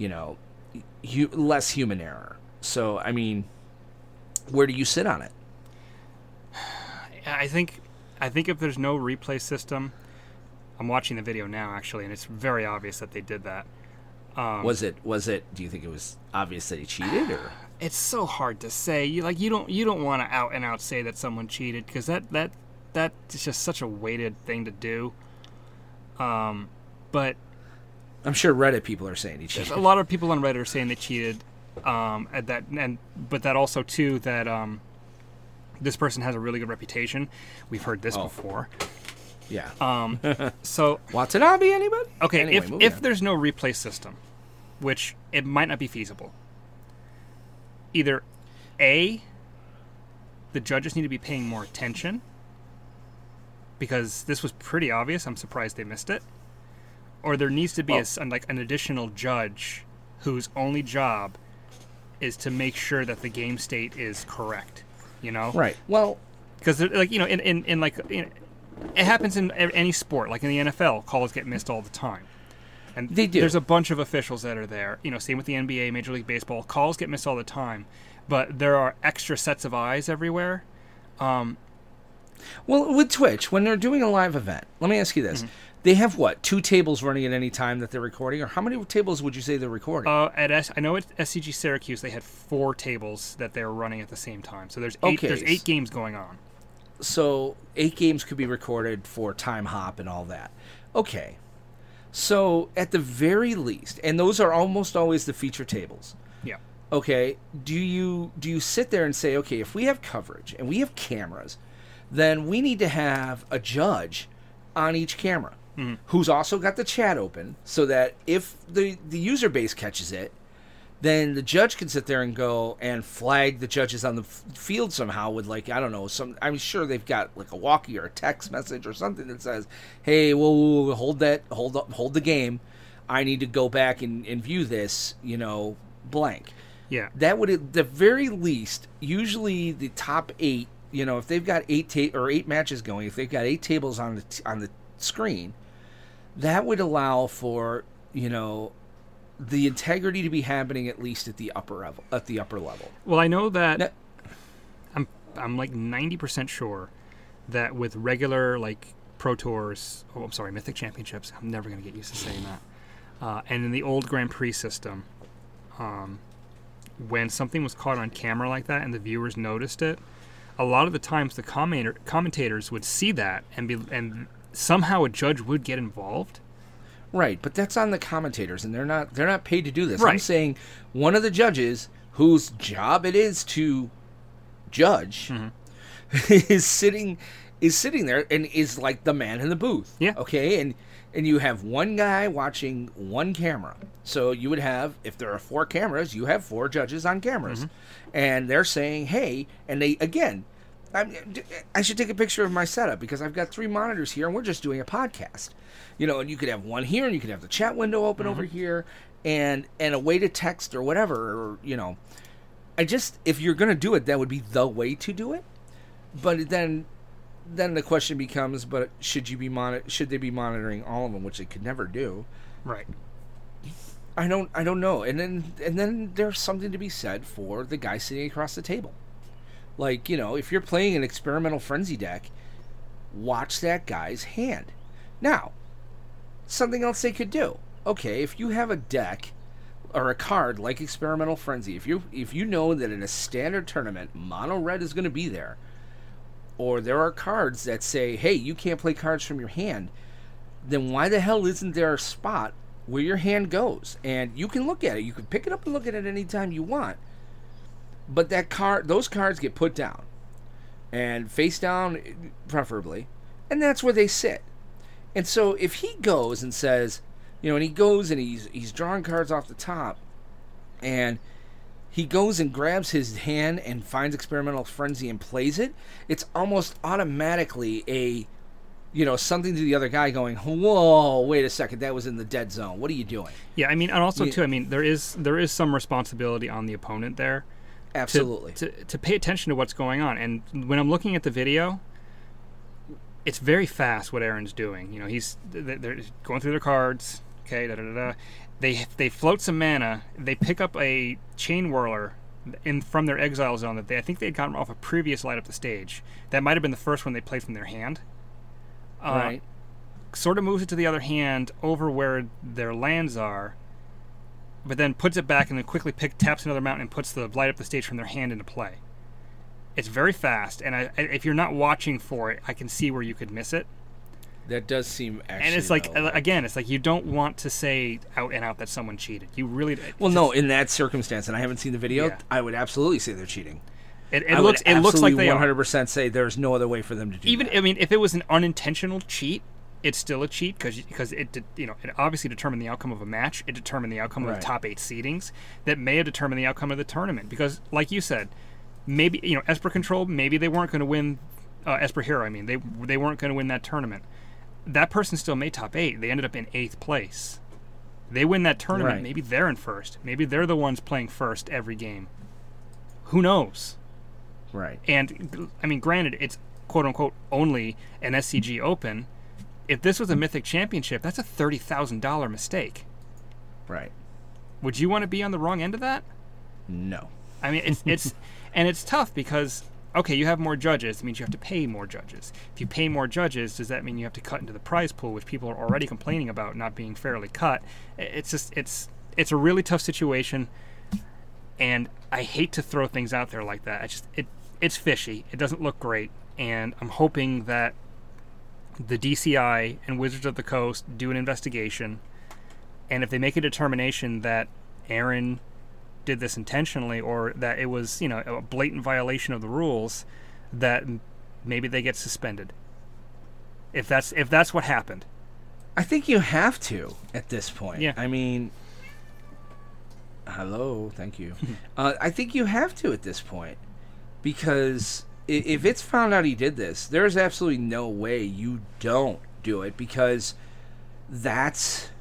less human error. So, I mean, where do you sit on it? I think if there's no replay system, I'm watching the video now actually, and it's very obvious that they did that. Was it? Do you think it was obvious that he cheated, or? It's so hard to say. You don't want to out and out say that someone cheated, because that is just such a weighted thing to do. But I'm sure Reddit people are saying he cheated. A lot of people on Reddit are saying they cheated. But that also too that this person has a really good reputation. We've heard this before. Yeah. So Watanabe, anybody? Okay, anyway, if there's no replay system, which it might not be feasible, either A, the judges need to be paying more attention, because this was pretty obvious. I'm surprised they missed it. Or there needs to be an additional judge whose only job is to make sure that the game state is correct. Right. Well, because it happens in any sport, like in the NFL, calls get missed all the time. And they do. There's a bunch of officials that are there. Same with the NBA, Major League Baseball. Calls get missed all the time, but there are extra sets of eyes everywhere. Well, with Twitch, when they're doing a live event, let me ask you this. Mm-hmm. They have, 2 tables running at any time that they're recording? Or how many tables would you say they're recording? I know at SCG Syracuse, they had 4 tables that they were running at the same time. So there's 8, there's 8 games going on. So 8 games could be recorded for time hop and all that. Okay. So at the very least, and those are almost always the feature tables. Yeah. Okay. Do you sit there and say, okay, if we have coverage and we have cameras, then we need to have a judge on each camera. who's also got the chat open, so that if the user base catches it, then the judge can sit there and go and flag the judges on the field somehow with, like, I don't know, I'm sure they've got like a walkie or a text message or something that says, hey, we'll hold the game. I need to go back and view this, blank. Yeah. That would, at the very least, usually the top 8, if they've got 8 matches going, if they've got 8 tables on the screen, that would allow for, the integrity to be happening at least at the upper level. Well, I know that I'm like 90% sure that with regular like Pro Tours, Mythic Championships, I'm never going to get used to saying that. And in the old Grand Prix system, when something was caught on camera like that and the viewers noticed it, a lot of the times the commentators would see that and somehow a judge would get involved. Right, but that's on the commentators, and they're not paid to do this. Right. I'm saying one of the judges whose job it is to judge is sitting there and is like the man in the booth. Yeah. Okay, and you have one guy watching one camera. So you would have, if there are 4 cameras, you have 4 judges on cameras, and they're saying, hey, and they again. I should take a picture of my setup because I've got 3 monitors here and we're just doing a podcast. And you could have one here and you could have the chat window open over here and a way to text or whatever, or, if you're going to do it, that would be the way to do it. But then the question becomes, but should they be monitoring all of them, which they could never do? Right. I don't know. And then there's something to be said for the guy sitting across the table. Like, if you're playing an experimental frenzy deck, watch that guy's hand. Now, something else they could do. Okay, if you have a deck or a card like Experimental Frenzy, if you know that in a standard tournament, mono red is going to be there, or there are cards that say, hey, you can't play cards from your hand, then why the hell isn't there a spot where your hand goes? And you can look at it. You can pick it up and look at it anytime you want. But those cards get put down, and face down, preferably, and that's where they sit. And so if he goes and says, and he goes and he's drawing cards off the top, and he goes and grabs his hand and finds Experimental Frenzy and plays it, it's almost automatically something to the other guy going, whoa, wait a second, that was in the dead zone. What are you doing? Yeah, I mean, and also too, I mean, there is some responsibility on the opponent there. Absolutely. To pay attention to what's going on. And when I'm looking at the video, it's very fast what Aaron's doing. They're going through their cards. Okay, They float some mana. They pick up a Chain Whirler from their exile zone that I think they'd gotten off a previous light up the stage. That might have been the first one they played from their hand. Right. Sort of moves it to the other hand over where their lands are, but then puts it back and then quickly taps another mountain and puts the light up the stage from their hand into play. It's very fast, and if you're not watching for it, I can see where you could miss it. That does seem actually... And it's like, again, it's like you don't want to say out and out that someone cheated. You really... Well, no, in that circumstance, and I haven't seen the video, Yeah. I would absolutely say they're cheating. It looks like they 100% say there's no other way for them to do that. I mean, if it was an unintentional cheat, it's still a cheat because it obviously determined the outcome of a match. It determined the outcome of the top 8 seedings that may have determined the outcome of the tournament. Because, like you said, maybe Esper Control, maybe they weren't going to win. Esper Hero, I mean, they weren't going to win that tournament. That person still made top 8. They ended up in 8th place. They win that tournament. Right. Maybe they're in first. Maybe they're the ones playing first every game. Who knows? Right. And I mean, granted, it's quote unquote only an SCG Open. If this was a Mythic Championship, that's a $30,000 mistake. Right. Would you want to be on the wrong end of that? No. I mean, it's and it's tough because okay, you have more judges. It means you have to pay more judges. If you pay more judges, does that mean you have to cut into the prize pool, which people are already complaining about not being fairly cut? It's just it's a really tough situation, and I hate to throw things out there like that. It's fishy. It doesn't look great, and I'm hoping that the DCI and Wizards of the Coast do an investigation, and if they make a determination that Aaron did this intentionally or that it was, a blatant violation of the rules, that maybe they get suspended. If that's what happened. I think you have to at this point. Yeah. I mean, hello, thank you. I think you have to at this point because if it's found out he did this, there's absolutely no way you don't do it because that's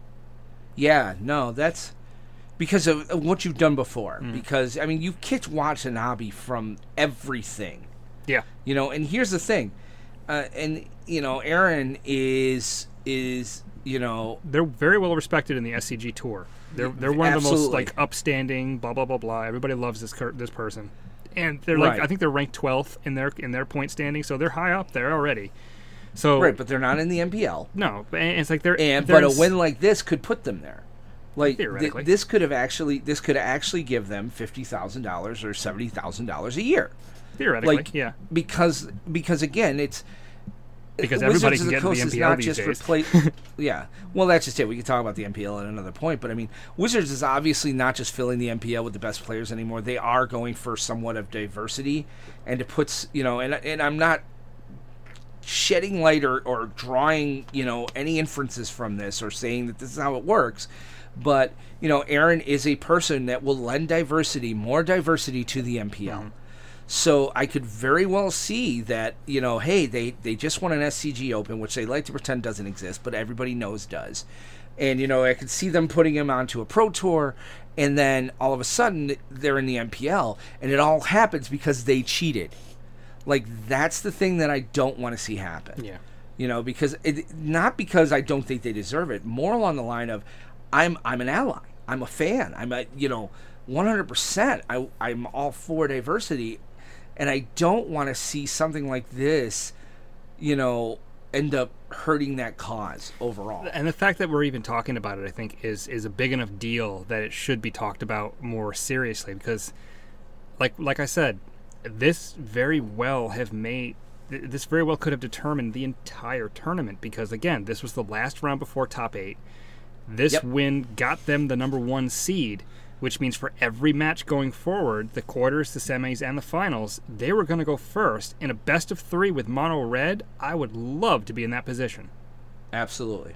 because of what you've done before. Because I mean, you've kicked Watanabe from everything. Yeah. You know, and here's the thing, and you know, Aaron is you know, they're very well respected in the SCG tour. They're one of the most like upstanding, blah blah blah blah. Everybody loves this person, and they're like I think they're ranked 12th in their point standing, so they're high up there already. So right, but they're not in the MPL. No, and it's like but a win like this could put them there. Like theoretically, this could actually give them $50,000 or $70,000 a year. Theoretically, like, yeah. Because again, it's because everybody can get into the MPL these days. Yeah, well, that's just it. We can talk about the MPL at another point, but I mean, Wizards is obviously not just filling the MPL with the best players anymore. They are going for somewhat of diversity, and to put and I'm not shedding light or drawing any inferences from this or saying that this is how it works. But, Aaron is a person that will lend more diversity to the MPL. Mm-hmm. So I could very well see that, hey, they just won an SCG Open, which they like to pretend doesn't exist, but everybody knows does. And, I could see them putting him onto a Pro Tour, and then all of a sudden they're in the MPL, and it all happens because they cheated. Like, that's the thing that I don't want to see happen. Yeah. Because not because I don't think they deserve it, more along the line of, I'm an ally. I'm a fan. I'm 100%. I'm all for diversity, and I don't want to see something like this, end up hurting that cause overall. And the fact that we're even talking about it, I think, is a big enough deal that it should be talked about more seriously. Because, like I said, this very well could have determined the entire tournament. Because again, this was the last round before top 8. This win got them the number 1 seed, which means for every match going forward, the quarters, the semis, and the finals, they were going to go first. In a best of 3 with Mono Red, I would love to be in that position. Absolutely.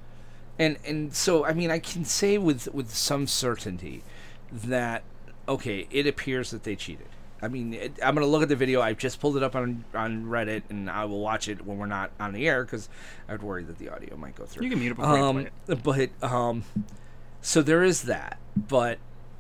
And so, I mean, I can say with some certainty that, okay, it appears that they cheated. I mean, I'm going to look at the video. I've just pulled it up on Reddit, and I will watch it when we're not on the air because I'd worry that the audio might go through. You can mute it before you play it. But, so there is that. But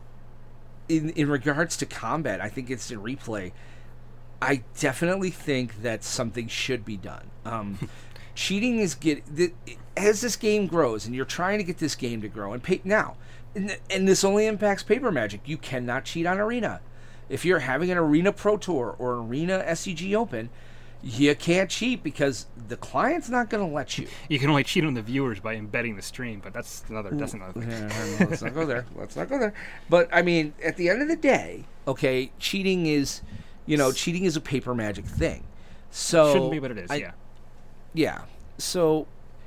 in regards to combat, I think it's in replay. I definitely think that something should be done. Cheating is as this game grows, and you're trying to get this game to grow. And this only impacts Paper Magic. You cannot cheat on Arena. If you're having an Arena Pro Tour or Arena SCG Open, you can't cheat because the client's not going to let you. You can only cheat on the viewers by embedding the stream, but that's another thing. Let's not go there. But, I mean, at the end of the day, okay, cheating is a Paper Magic thing. So shouldn't be what it is, Yeah. So,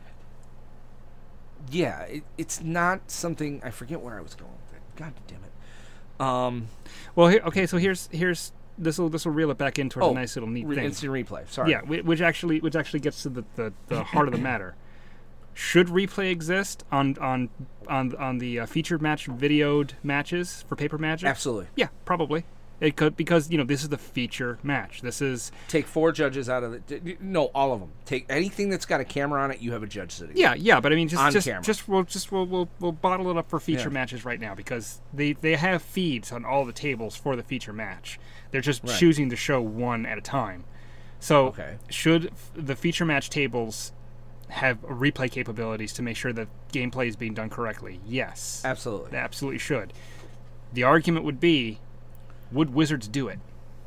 yeah, it's not something... I forget where I was going with it. God damn it. So here's this will reel it back in towards a nice little neat thing. Instant replay. Sorry. Yeah, which actually gets to the heart of the matter. Should replay exist on the featured match videoed matches for Paper Magic? Absolutely. Yeah, probably. It could, because this is the feature match. This is take 4 judges out of it. No, all of them. Take anything that's got a camera on it. You have a judge sitting. Yeah. But I mean, we'll bottle it up for feature matches right now because they have feeds on all the tables for the feature match. They're just choosing to show one at a time. So should the feature match tables have replay capabilities to make sure that gameplay is being done correctly? Yes, absolutely. They absolutely should. The argument would be, would Wizards do it?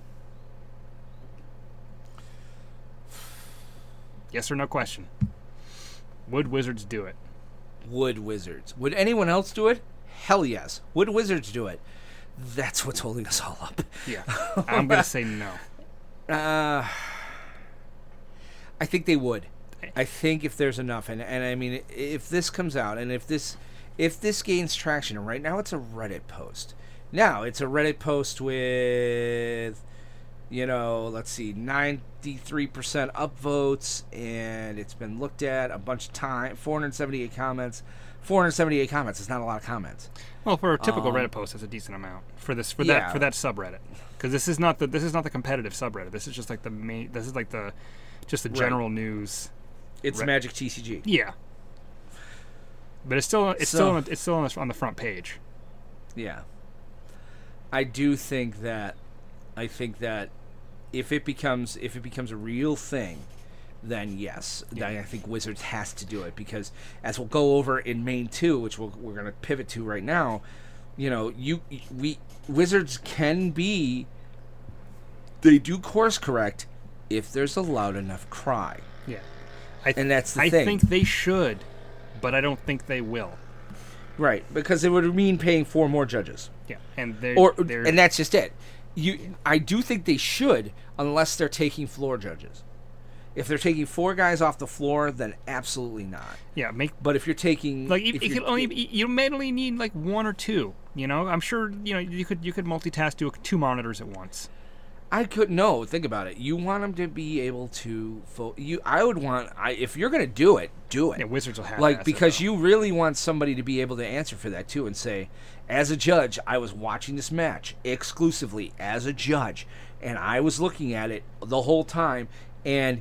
Yes or no question. Would Wizards do it? Would Wizards? Would anyone else do it? Hell yes. Would Wizards do it? That's what's holding us all up. Yeah. I'm going to say no. I think they would. I think if there's enough, and I mean, if this comes out, and if this gains traction, and right now it's a Reddit post. Now, it's a Reddit post with let's see, 93% upvotes, and it's been looked at a bunch of times. 478 comments. 478 comments is not a lot of comments. Well, for a typical Reddit post, that's a decent amount for that subreddit. Because this is not the competitive subreddit. This is just like the main. This is like the general news. It's Magic TCG. Yeah. But it's still on the front page. Yeah. I think that if it becomes a real thing, then yes, I think Wizards has to do it, because as we'll go over in Main 2, which we're going to pivot to right now, Wizards can be, they do course correct if there's a loud enough cry. Yeah. And that's the thing. I think they should, but I don't think they will. Right, because it would mean paying 4 more judges. Yeah, and and that's just it. I do think they should, unless they're taking floor judges. If they're taking 4 guys off the floor, then absolutely not. Yeah, but if you're taking you may only need like 1 or 2. I'm sure you could multitask, do 2 monitors at once. Think about it. You want them to be able to if you're going to do it. Yeah, Wizards will have because you really want somebody to be able to answer for that too, and say, as a judge, I was watching this match exclusively as a judge, and I was looking at it the whole time, and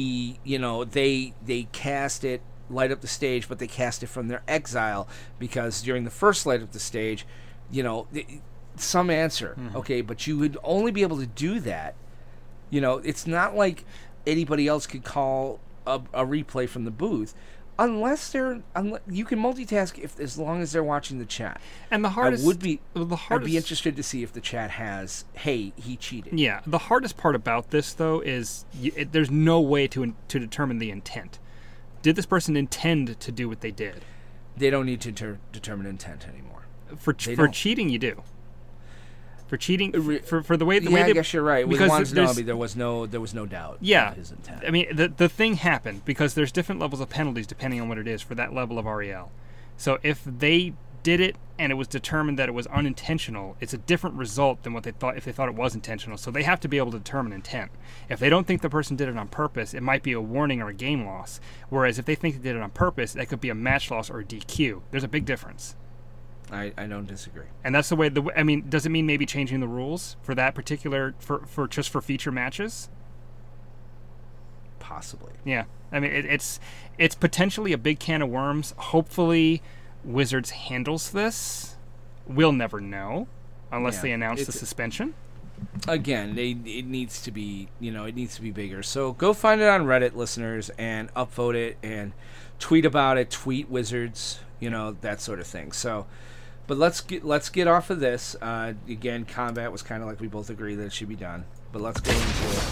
they cast it light up the stage, but they cast it from their exile, because during the first light up the stage, some answer, okay, but you would only be able to do that. It's not like anybody else could call a replay from the booth, unless you can multitask as long as they're watching the chat. And I'd be interested to see if the chat has, hey, he cheated. Yeah, the hardest part about this though is there's no way to determine the intent. Did this person intend to do what they did? They don't need to determine intent anymore. For cheating, you do. For cheating, for the way I guess you're right. With Wanzanobi, there was no doubt. Yeah, about his intent. I mean, the thing happened because there's different levels of penalties depending on what it is for that level of REL. So if they did it and it was determined that it was unintentional, it's a different result than what they thought if they thought it was intentional. So they have to be able to determine intent. If they don't think the person did it on purpose, it might be a warning or a game loss. Whereas if they think they did it on purpose, that could be a match loss or a DQ. There's a big difference. I don't disagree. And that's the way. Does it mean maybe changing the rules for that particular for feature matches? Possibly. Yeah. I mean, it's potentially a big can of worms. Hopefully, Wizards handles this. We'll never know unless they announce the suspension. Again, it needs to be bigger. So go find it on Reddit, listeners, and upvote it and tweet about it. Tweet Wizards, that sort of thing. So. But let's get off of this. Again, combat was kind of like we both agree that it should be done. But let's go into it.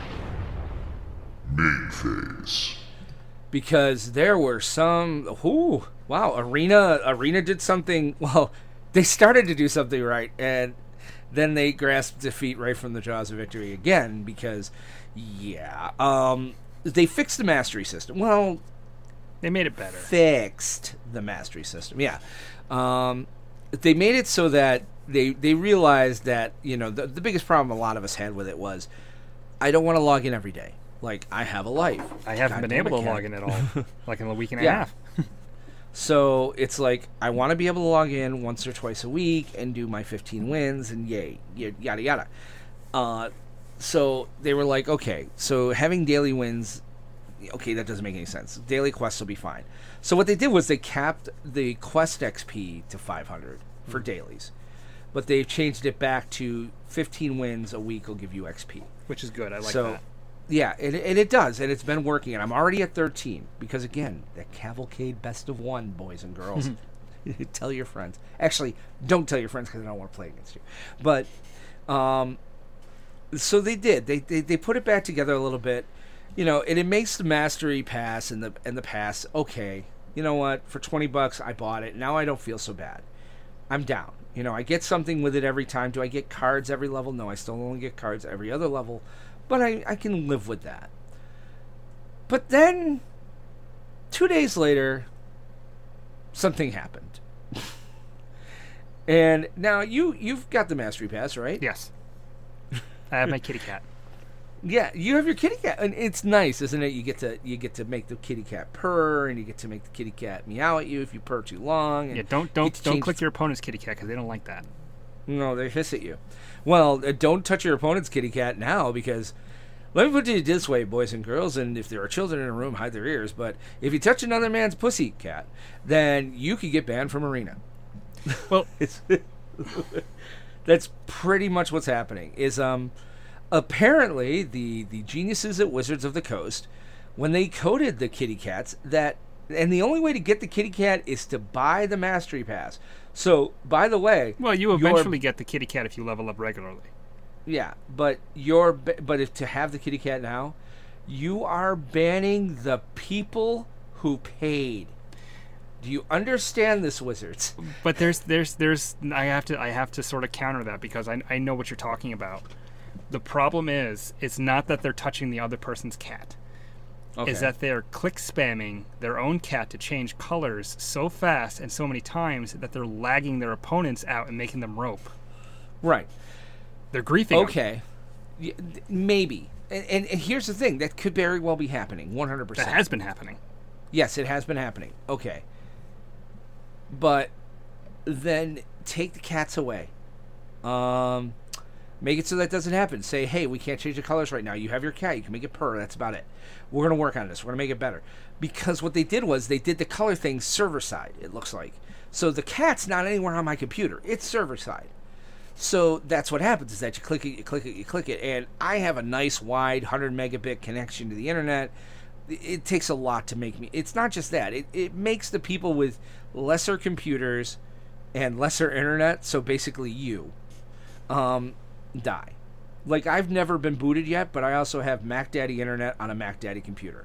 Main phase. Because there were some... Arena did something... Well, they started to do something right, and then they grasped defeat right from the jaws of victory again, because, they fixed the mastery system. Well... They made it better. Fixed the mastery system, yeah. They made it so that they realized that, the biggest problem a lot of us had with it was, I don't want to log in every day. Like, I have a life. I haven't been able to log in at all, like in a week and a half. So it's like, I want to be able to log in once or twice a week and do my 15 wins and yada yada. So they were like, okay, so having daily wins, okay, that doesn't make any sense. Daily quests will be fine. So what they did was they capped the quest XP to 500 for dailies. But they've changed it back to 15 wins a week will give you XP. Which is good. I like that. Yeah, and it does. And it's been working. And I'm already at 13. Because, again, that Cavalcade best of 1, boys and girls. Tell your friends. Actually, don't tell your friends because I don't want to play against you. But, so they did. They put it back together a little bit. And it makes the mastery pass and the pass okay. You know what? For $20, I bought it. Now I don't feel so bad. I'm down. I get something with it every time. Do I get cards every level? No, I still only get cards every other level. But I can live with that. But then, 2 days later, something happened. And now you've got the mastery pass, right? Yes. I have my kitty cat. Yeah, you have your kitty cat, and it's nice, isn't it? You get to make the kitty cat purr, and you get to make the kitty cat meow at you if you purr too long. And Yeah, don't click your opponent's kitty cat because they don't like that. No, they hiss at you. Well, don't touch your opponent's kitty cat now, because let me put it this way, boys and girls, and if there are children in a room, hide their ears. But if you touch another man's pussy cat, then you could get banned from Arena. Well, That's pretty much what's happening. Apparently the geniuses at Wizards of the Coast, when they coded the kitty cats, and the only way to get the kitty cat is to buy the Mastery Pass. So, by the way, well, you eventually get the kitty cat if you level up regularly. Yeah, but if to have the kitty cat now, you are banning the people who paid. Do you understand this, Wizards? But there's I have to sort of counter that because I know what you're talking about. The problem is it's not that they're touching the other person's cat. Okay. Is that they're click spamming their own cat to change colors so fast and so many times that they're lagging their opponents out and making them rope. Right. They're griefing them. Okay. Maybe. And here's the thing. That could very well be happening. 100%. That has been happening. Yes, it has been happening. Okay. But then take the cats away. Make it so that doesn't happen. Say, hey, we can't change the colors right now. You have your cat. You can make it purr. That's about it. We're going to work on this. We're going to make it better. Because what they did was they did the color thing server side, it looks like. So the cat's not anywhere on my computer. It's server side. So that's what happens is that you click it, you click it, you click it. And I have a nice wide 100 megabit connection to the internet. It takes a lot to make me. It's not just that. It makes the people with lesser computers and lesser internet, so basically you, die. Like, I've never been booted yet, but I also have Mac Daddy internet on a Mac Daddy computer.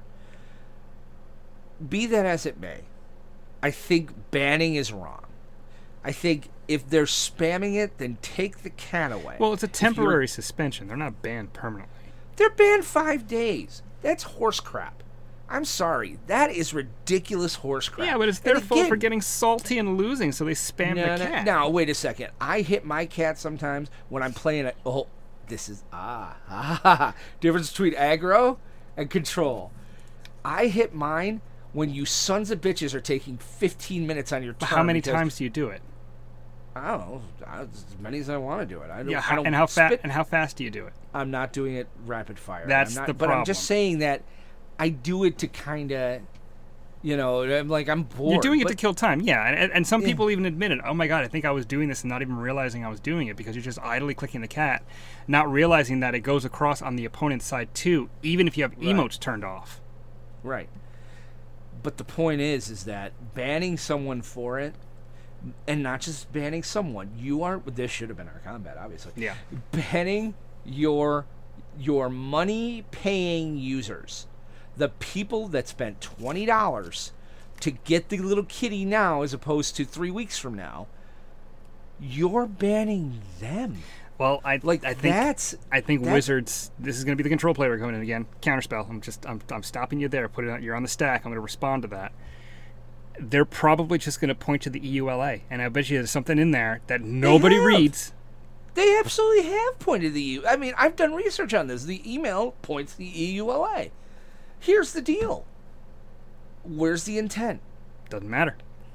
Be that as it may, I think banning is wrong. I think if they're spamming it, then take the cat away. Well, it's a temporary suspension. They're not banned permanently. They're banned 5 days. That's horse crap. I'm sorry. That is ridiculous horse crap. Yeah, but it's their fault for getting salty and losing, so they spam the cat. No, wait a second. I hit my cat sometimes when I'm playing this is difference between aggro and control. I hit mine when you sons of bitches are taking 15 minutes on your turn. How many times do you do it? I don't know, as many as I want to do it. And how fast do you do it? I'm not doing it rapid fire. That's the problem. But I'm just saying that I do it to kind of, I'm bored. You're doing it to kill time, yeah. And some people even admit it. Oh my god, I think I was doing this and not even realizing I was doing it because you're just idly clicking the cat, not realizing that it goes across on the opponent's side too, even if you have emotes turned off. Right. But the point is that banning someone for it, and not just banning someone, this should have been our combat, obviously. Yeah. Banning your money-paying users. The people that spent $20 to get the little kitty now as opposed to 3 weeks from now, you're banning them. Well, I think Wizards. This is going to be the control player coming in again. Counterspell. I'm stopping you there. Put it out. You're on the stack. I'm going to respond to that. They're probably just going to point to the EULA, and I bet you there's something in there that nobody reads. They absolutely have pointed to the EU. I mean, I've done research on this. The email points to the EULA. Here's the deal. Where's the intent? Doesn't matter.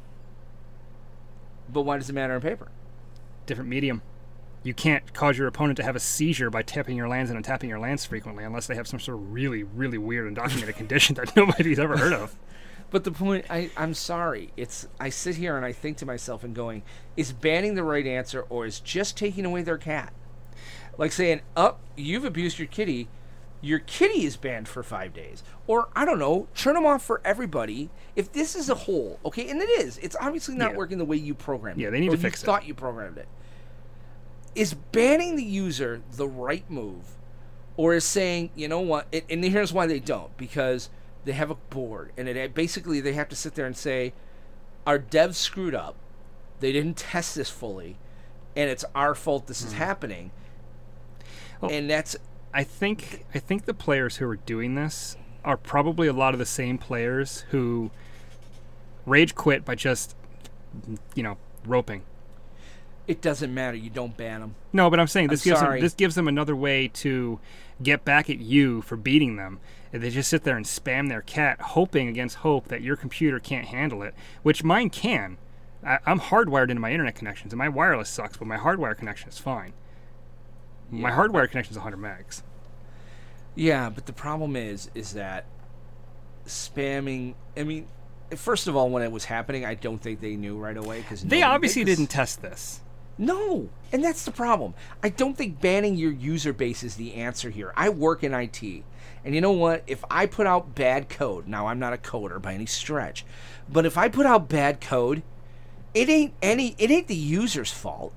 But why does it matter on paper? Different medium. You can't cause your opponent to have a seizure by tapping your lands and untapping your lands frequently unless they have some sort of really, really weird undocumented condition that nobody's ever heard of. But the point, I'm sorry. I sit here and I think to myself and going, is banning the right answer or is just taking away their cat? Like saying, you've abused your kitty is banned for 5 days. Or, I don't know, turn them off for everybody. If this is a hole, okay, and it is. It's obviously not working the way you programmed it. Yeah, they need to fix it. You thought you programmed it. Is banning the user the right move? Or is saying, you know what, and here's why they don't. Because they have a board, and basically they have to sit there and say, our devs screwed up. They didn't test this fully, and it's our fault this is happening. Well, and that's... I think the players who are doing this are probably a lot of the same players who rage quit by just, roping. It doesn't matter. You don't ban them. No, but I'm saying this sorry. this gives them another way to get back at you for beating them. And they just sit there and spam their cat, hoping against hope that your computer can't handle it, which mine can. I'm hardwired into my internet connections, and my wireless sucks, but my hardwire connection is fine. My hardwire connection is 100 megs. Yeah, but the problem is that spamming. I mean, first of all, when it was happening, I don't think they knew right away because They obviously didn't test this. No, and that's the problem. I don't think banning your user base is the answer here. I work in IT, and you know what? If I put out bad code, now I'm not a coder by any stretch, but if I put out bad code, it ain't the user's fault.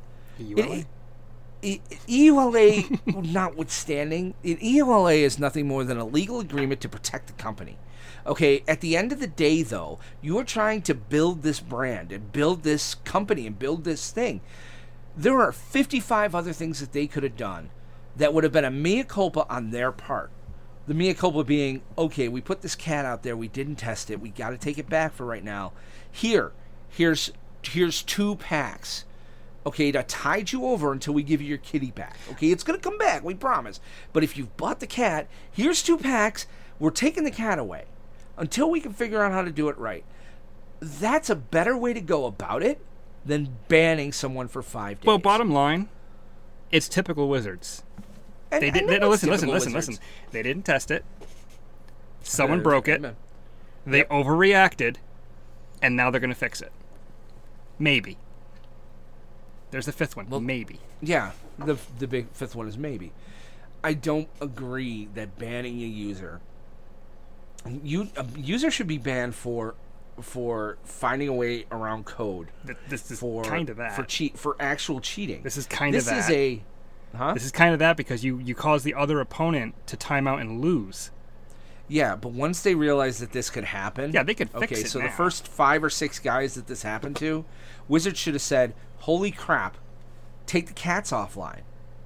EULA notwithstanding, EULA is nothing more than a legal agreement to protect the company. Okay, at the end of the day, though, you are trying to build this brand and build this company and build this thing. There are 55 other things that they could have done that would have been a mea culpa on their part. The mea culpa being, okay, we put this cat out there, we didn't test it, we got to take it back for right now. Here's 2 packs. Okay, to tide you over until we give you your kitty back. Okay, it's going to come back, we promise. But if you've bought the cat, here's 2 packs, we're taking the cat away until we can figure out how to do it right. That's a better way to go about it than banning someone for 5 days. Well, bottom line, it's typical Wizards. Listen. They didn't test it. Someone broke it. They overreacted, and now they're going to fix it. Maybe. There's the 5th one. Well, maybe. Yeah, the big 5th one is maybe. I don't agree that banning a user. A user should be banned for finding a way around code. This is kind of that. For actual cheating. This is kind of that. This is kind of that because you cause the other opponent to time out and lose. Yeah, but once they realize that this could happen... Yeah, they could fix it. Okay, so now. The first 5 or 6 guys that this happened to, Wizards should have said, holy crap, take the cats offline.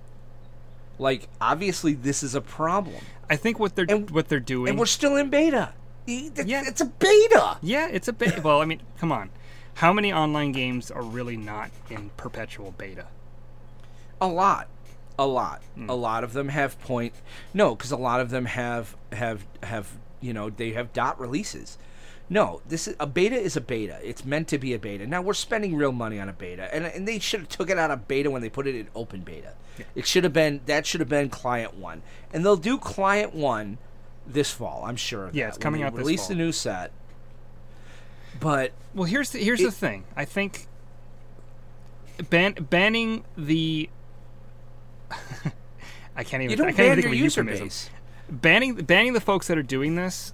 Like, obviously this is a problem. I think what they're doing... And we're still in beta. It's a beta! Yeah, it's a beta. Well, I mean, come on. How many online games are really not in perpetual beta? A lot. A lot of them have No, because a lot of them have they have dot releases. No, a beta is a beta. It's meant to be a beta. Now we're spending real money on a beta, and they should have took it out of beta when they put it in open beta. Yeah. That should have been client 1, and they'll do client 1 this fall. I'm sure. Of it's coming out this fall. Release the new set. But here's the thing. I think banning the I can't even think of a euphemism. Base. Banning the folks that are doing this.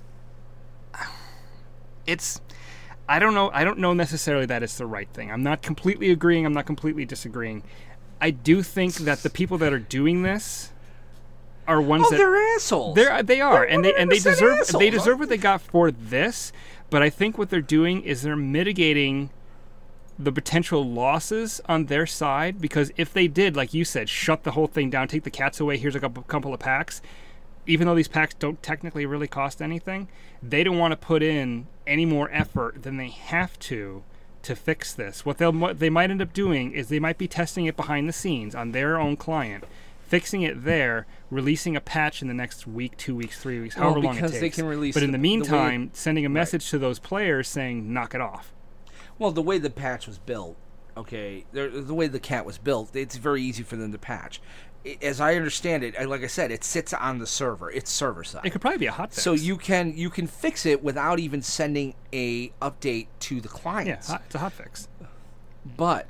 I don't know necessarily that it's the right thing. I'm not completely agreeing. I'm not completely disagreeing. I do think that the people that are doing this are ones that they're assholes. They are, and they deserve assholes, what they got for this. But I think what they're doing is they're mitigating the potential losses on their side, because if they did, like you said, shut the whole thing down, take the cats away, here's a couple of packs, even though these packs don't technically really cost anything, they don't want to put in any more effort than they have to fix this. What they might end up doing is they might be testing it behind the scenes on their own client, fixing it there, releasing a patch in the next week, 2 weeks, 3 weeks, however long it takes. They can release but in the meantime, sending a message to those players saying, knock it off. Well, the way the patch was built, okay, the way the cat was built, it's very easy for them to patch. As I understand it, like I said, it sits on the server. It's server side. It could probably be a hotfix. So you can fix it without even sending a update to the clients. Yeah, it's a hotfix. But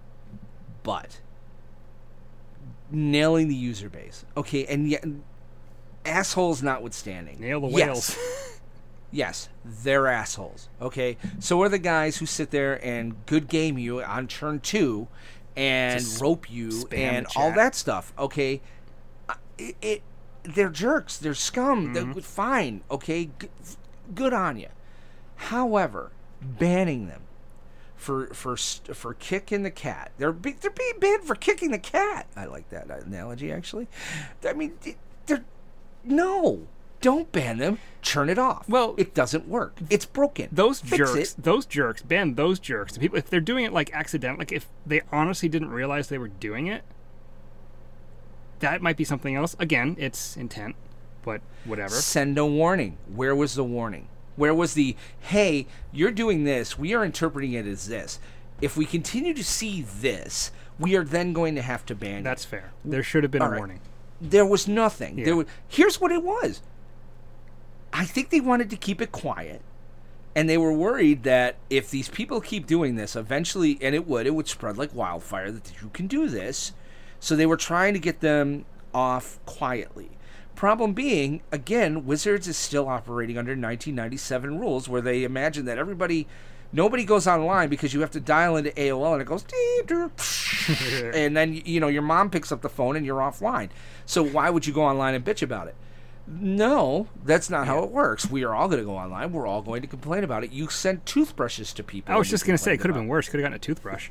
nailing the user base, okay, and yet assholes notwithstanding, nail the whales. Yes, they're assholes. Okay, so are the guys who sit there and good game you on turn 2 and just rope you and all that stuff. Okay, they're jerks. They're scum. Mm-hmm. They're fine. Okay, good on you. However, banning them for kicking the cat. They're being banned for kicking the cat. I like that analogy actually. I mean, no. don't ban them. Turn it off. Well, it doesn't work. It's broken. Those Fix jerks, ban those jerks. The people, if they're doing it like accidentally, like if they honestly didn't realize they were doing it, that might be something else. Again, it's intent, but whatever. Send a warning. Where was the warning? Where was the, hey, you're doing this. We are interpreting it as this. If we continue to see this, we are then going to have to ban you. That's fair. There should have been a warning. There was nothing. Yeah. Here's what it was. I think they wanted to keep it quiet. And they were worried that if these people keep doing this, eventually, and it would spread like wildfire, that you can do this. So they were trying to get them off quietly. Problem being, again, Wizards is still operating under 1997 rules where they imagine that nobody goes online because you have to dial into AOL and it goes, and then, your mom picks up the phone and you're offline. So why would you go online and bitch about it? No, that's not how it works. We are all going to go online. We're all going to complain about it. You sent toothbrushes to people. I was just going to say, it could have been worse. Could have gotten a toothbrush.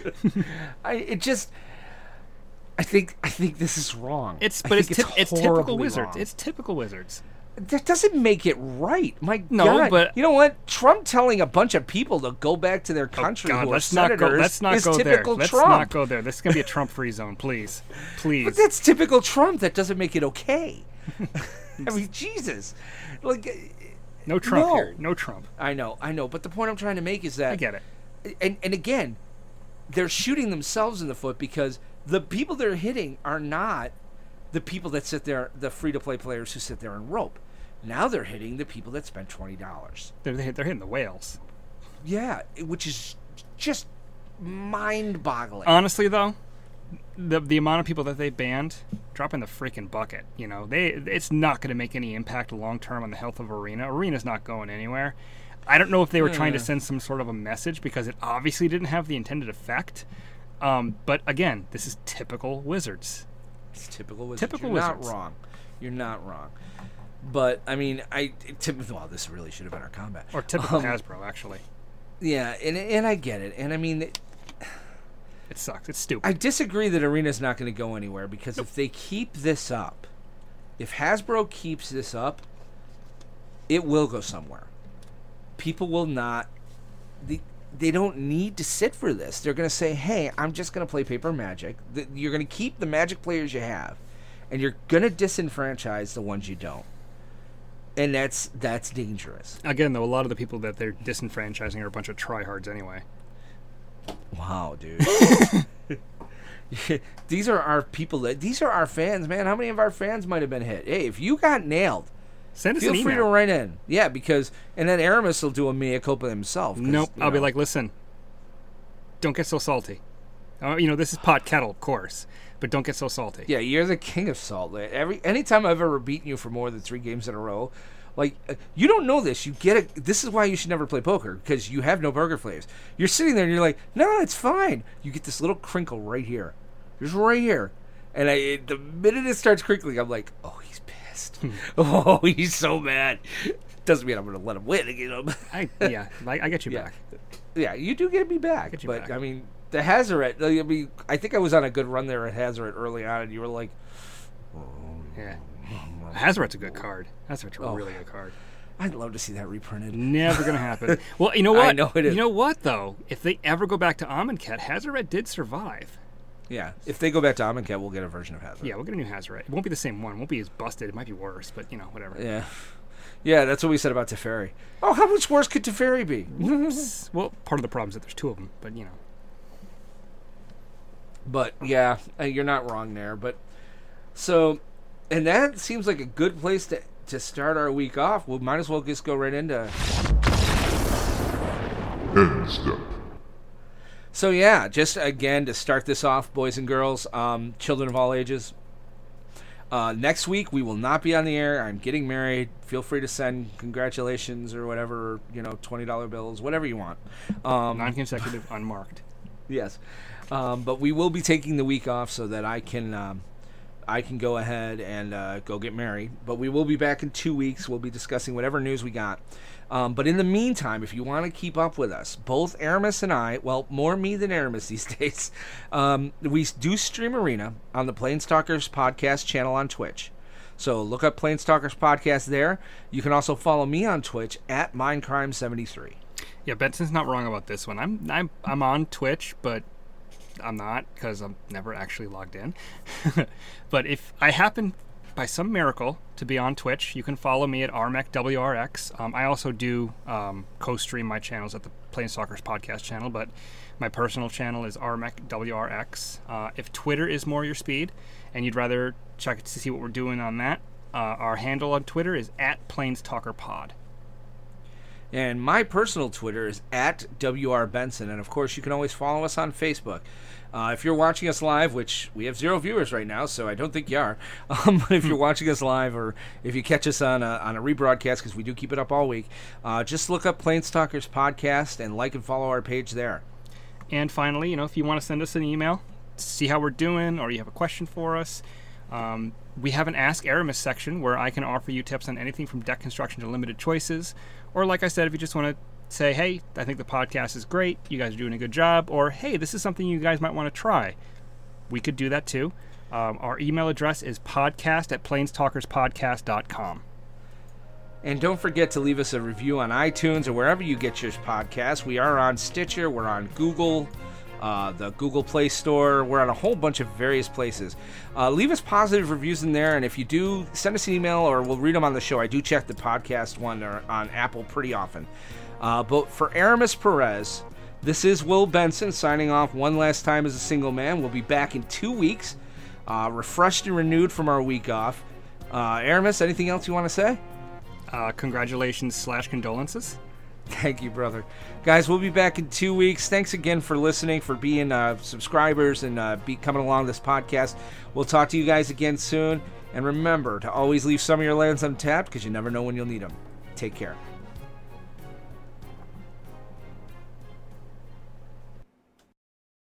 I think this is wrong. It's typical Wizards. Wrong. It's typical Wizards. That doesn't make it right. God. But you know what? Trump telling a bunch of people to go back to their country who are senators let's not is go typical there. Trump. Let's not go there. This is going to be a Trump-free zone, please. Please. But that's typical Trump. That doesn't make it okay. I mean, Jesus. No Trump here. No Trump. I know. But the point I'm trying to make is that... I get it. And again, they're shooting themselves in the foot because the people they're hitting are not the people that sit there, the free-to-play players who sit there and rope. Now they're hitting the people that spent $20. They're hitting the whales. Yeah, which is just mind-boggling. Honestly, though, the amount of people that they banned, drop in the freaking bucket. It's not going to make any impact long-term on the health of Arena. Arena's not going anywhere. I don't know if they were trying to send some sort of a message because it obviously didn't have the intended effect. But again, this is typical Wizards. It's typical Wizards. Typical You're Wizards. not wrong. You're not wrong. But, I mean, this really should have been our combat. Or typical Hasbro, actually. Yeah, and I get it. And, I mean... It sucks. It's stupid. I disagree that Arena's not going to go anywhere because if they keep this up, if Hasbro keeps this up, it will go somewhere. People will not... They don't need to sit for this. They're going to say, hey, I'm just going to play Paper Magic. You're going to keep the Magic players you have, and you're going to disenfranchise the ones you don't. And that's dangerous. Again, though, a lot of the people that they're disenfranchising are a bunch of tryhards anyway. Wow, dude. These are our people. These are our fans, man. How many of our fans might have been hit? Hey, if you got nailed, send us an email. Feel free to write in. Yeah, and then Aramis will do a mea culpa himself. Nope. I'll be like, listen, don't get so salty. This is pot kettle, of course, but don't get so salty. Yeah, you're the king of salt. Anytime I've ever beaten you for more than 3 games in a row, you don't know this. This is why you should never play poker, because you have no poker flavors. You're sitting there and you're like, no, it's fine. You get this little crinkle right here. Just right here. And the minute it starts crinkling, I'm like, oh, he's pissed. Oh, he's so mad. Doesn't mean I'm going to let him win. I get you back. Yeah, you do get me back. But, I mean, the Hazoret, I think I was on a good run there at Hazoret early on, and you were like, yeah. Hazoret's a good card. Hazoret's a really good card. I'd love to see that reprinted. Never going to happen. Well, you know what? I know it is. You know what, though? If they ever go back to Amonkhet, Hazoret did survive. Yeah, if they go back to Amonkhet, we'll get a version of Hazoret. Yeah, we'll get a new Hazoret. It won't be the same one. It won't be as busted. It might be worse, but, whatever. Yeah. Yeah, that's what we said about Teferi. Oh, how much worse could Teferi be? Well, part of the problem is that there's 2 of them, but, But, yeah, you're not wrong there. But, so, and that seems like a good place to start our week off. We might as well just go right into... End step. So, yeah, just, again, to start this off, boys and girls, children of all ages, next week we will not be on the air. I'm getting married. Feel free to send congratulations or whatever, $20 bills, whatever you want. Non-consecutive, unmarked. Yes. But we will be taking the week off so that I can go ahead and go get married. But we will be back in 2 weeks. We'll be discussing whatever news we got. But in the meantime, if you want to keep up with us, both Aramis and I, well, more me than Aramis these days, we do stream Arena on the Planestalkers podcast channel on Twitch. So look up Planestalkers Podcast there. You can also follow me on Twitch at Mindcrime73. Yeah, Benson's not wrong about this one. I'm on Twitch, but I'm not because I'm never actually logged in. But if I happen by some miracle to be on Twitch, you can follow me at RMECWRX. I also do co-stream my channels at the Planestalkers Podcast channel, but my personal channel is RMECWRX. If Twitter is more your speed and you'd rather check to see what we're doing on that, our handle on Twitter is at PlanestalkerPod. And my personal Twitter is at WRBenson. And, of course, you can always follow us on Facebook. If you're watching us live, which we have 0 viewers right now, so I don't think you are. But if you're watching us live or if you catch us on a rebroadcast, because we do keep it up all week, just look up Planestalkers Podcast and like and follow our page there. And finally, if you want to send us an email, see how we're doing, or you have a question for us, we have an Ask Aramis section where I can offer you tips on anything from deck construction to limited choices. Or like I said, if you just want to say, hey, I think the podcast is great, you guys are doing a good job, or hey, this is something you guys might want to try, we could do that too. Our email address is podcast@planestalkerspodcast.com. And don't forget to leave us a review on iTunes or wherever you get your podcasts. We are on Stitcher, we're on Google, the Google Play Store. We're on a whole bunch of various places. Leave us positive reviews in there, and if you do, send us an email or we'll read them on the show. I do check the podcast one on Apple pretty often. But for Aramis Perez, this is Will Benson signing off one last time as a single man. We'll be back in 2 weeks, refreshed and renewed from our week off. Aramis, anything else you want to say? Congratulations/condolences. Thank you, brother. Guys, we'll be back in 2 weeks. Thanks again for listening, for being subscribers and coming along this podcast. We'll talk to you guys again soon. And remember to always leave some of your lands untapped because you never know when you'll need them. Take care.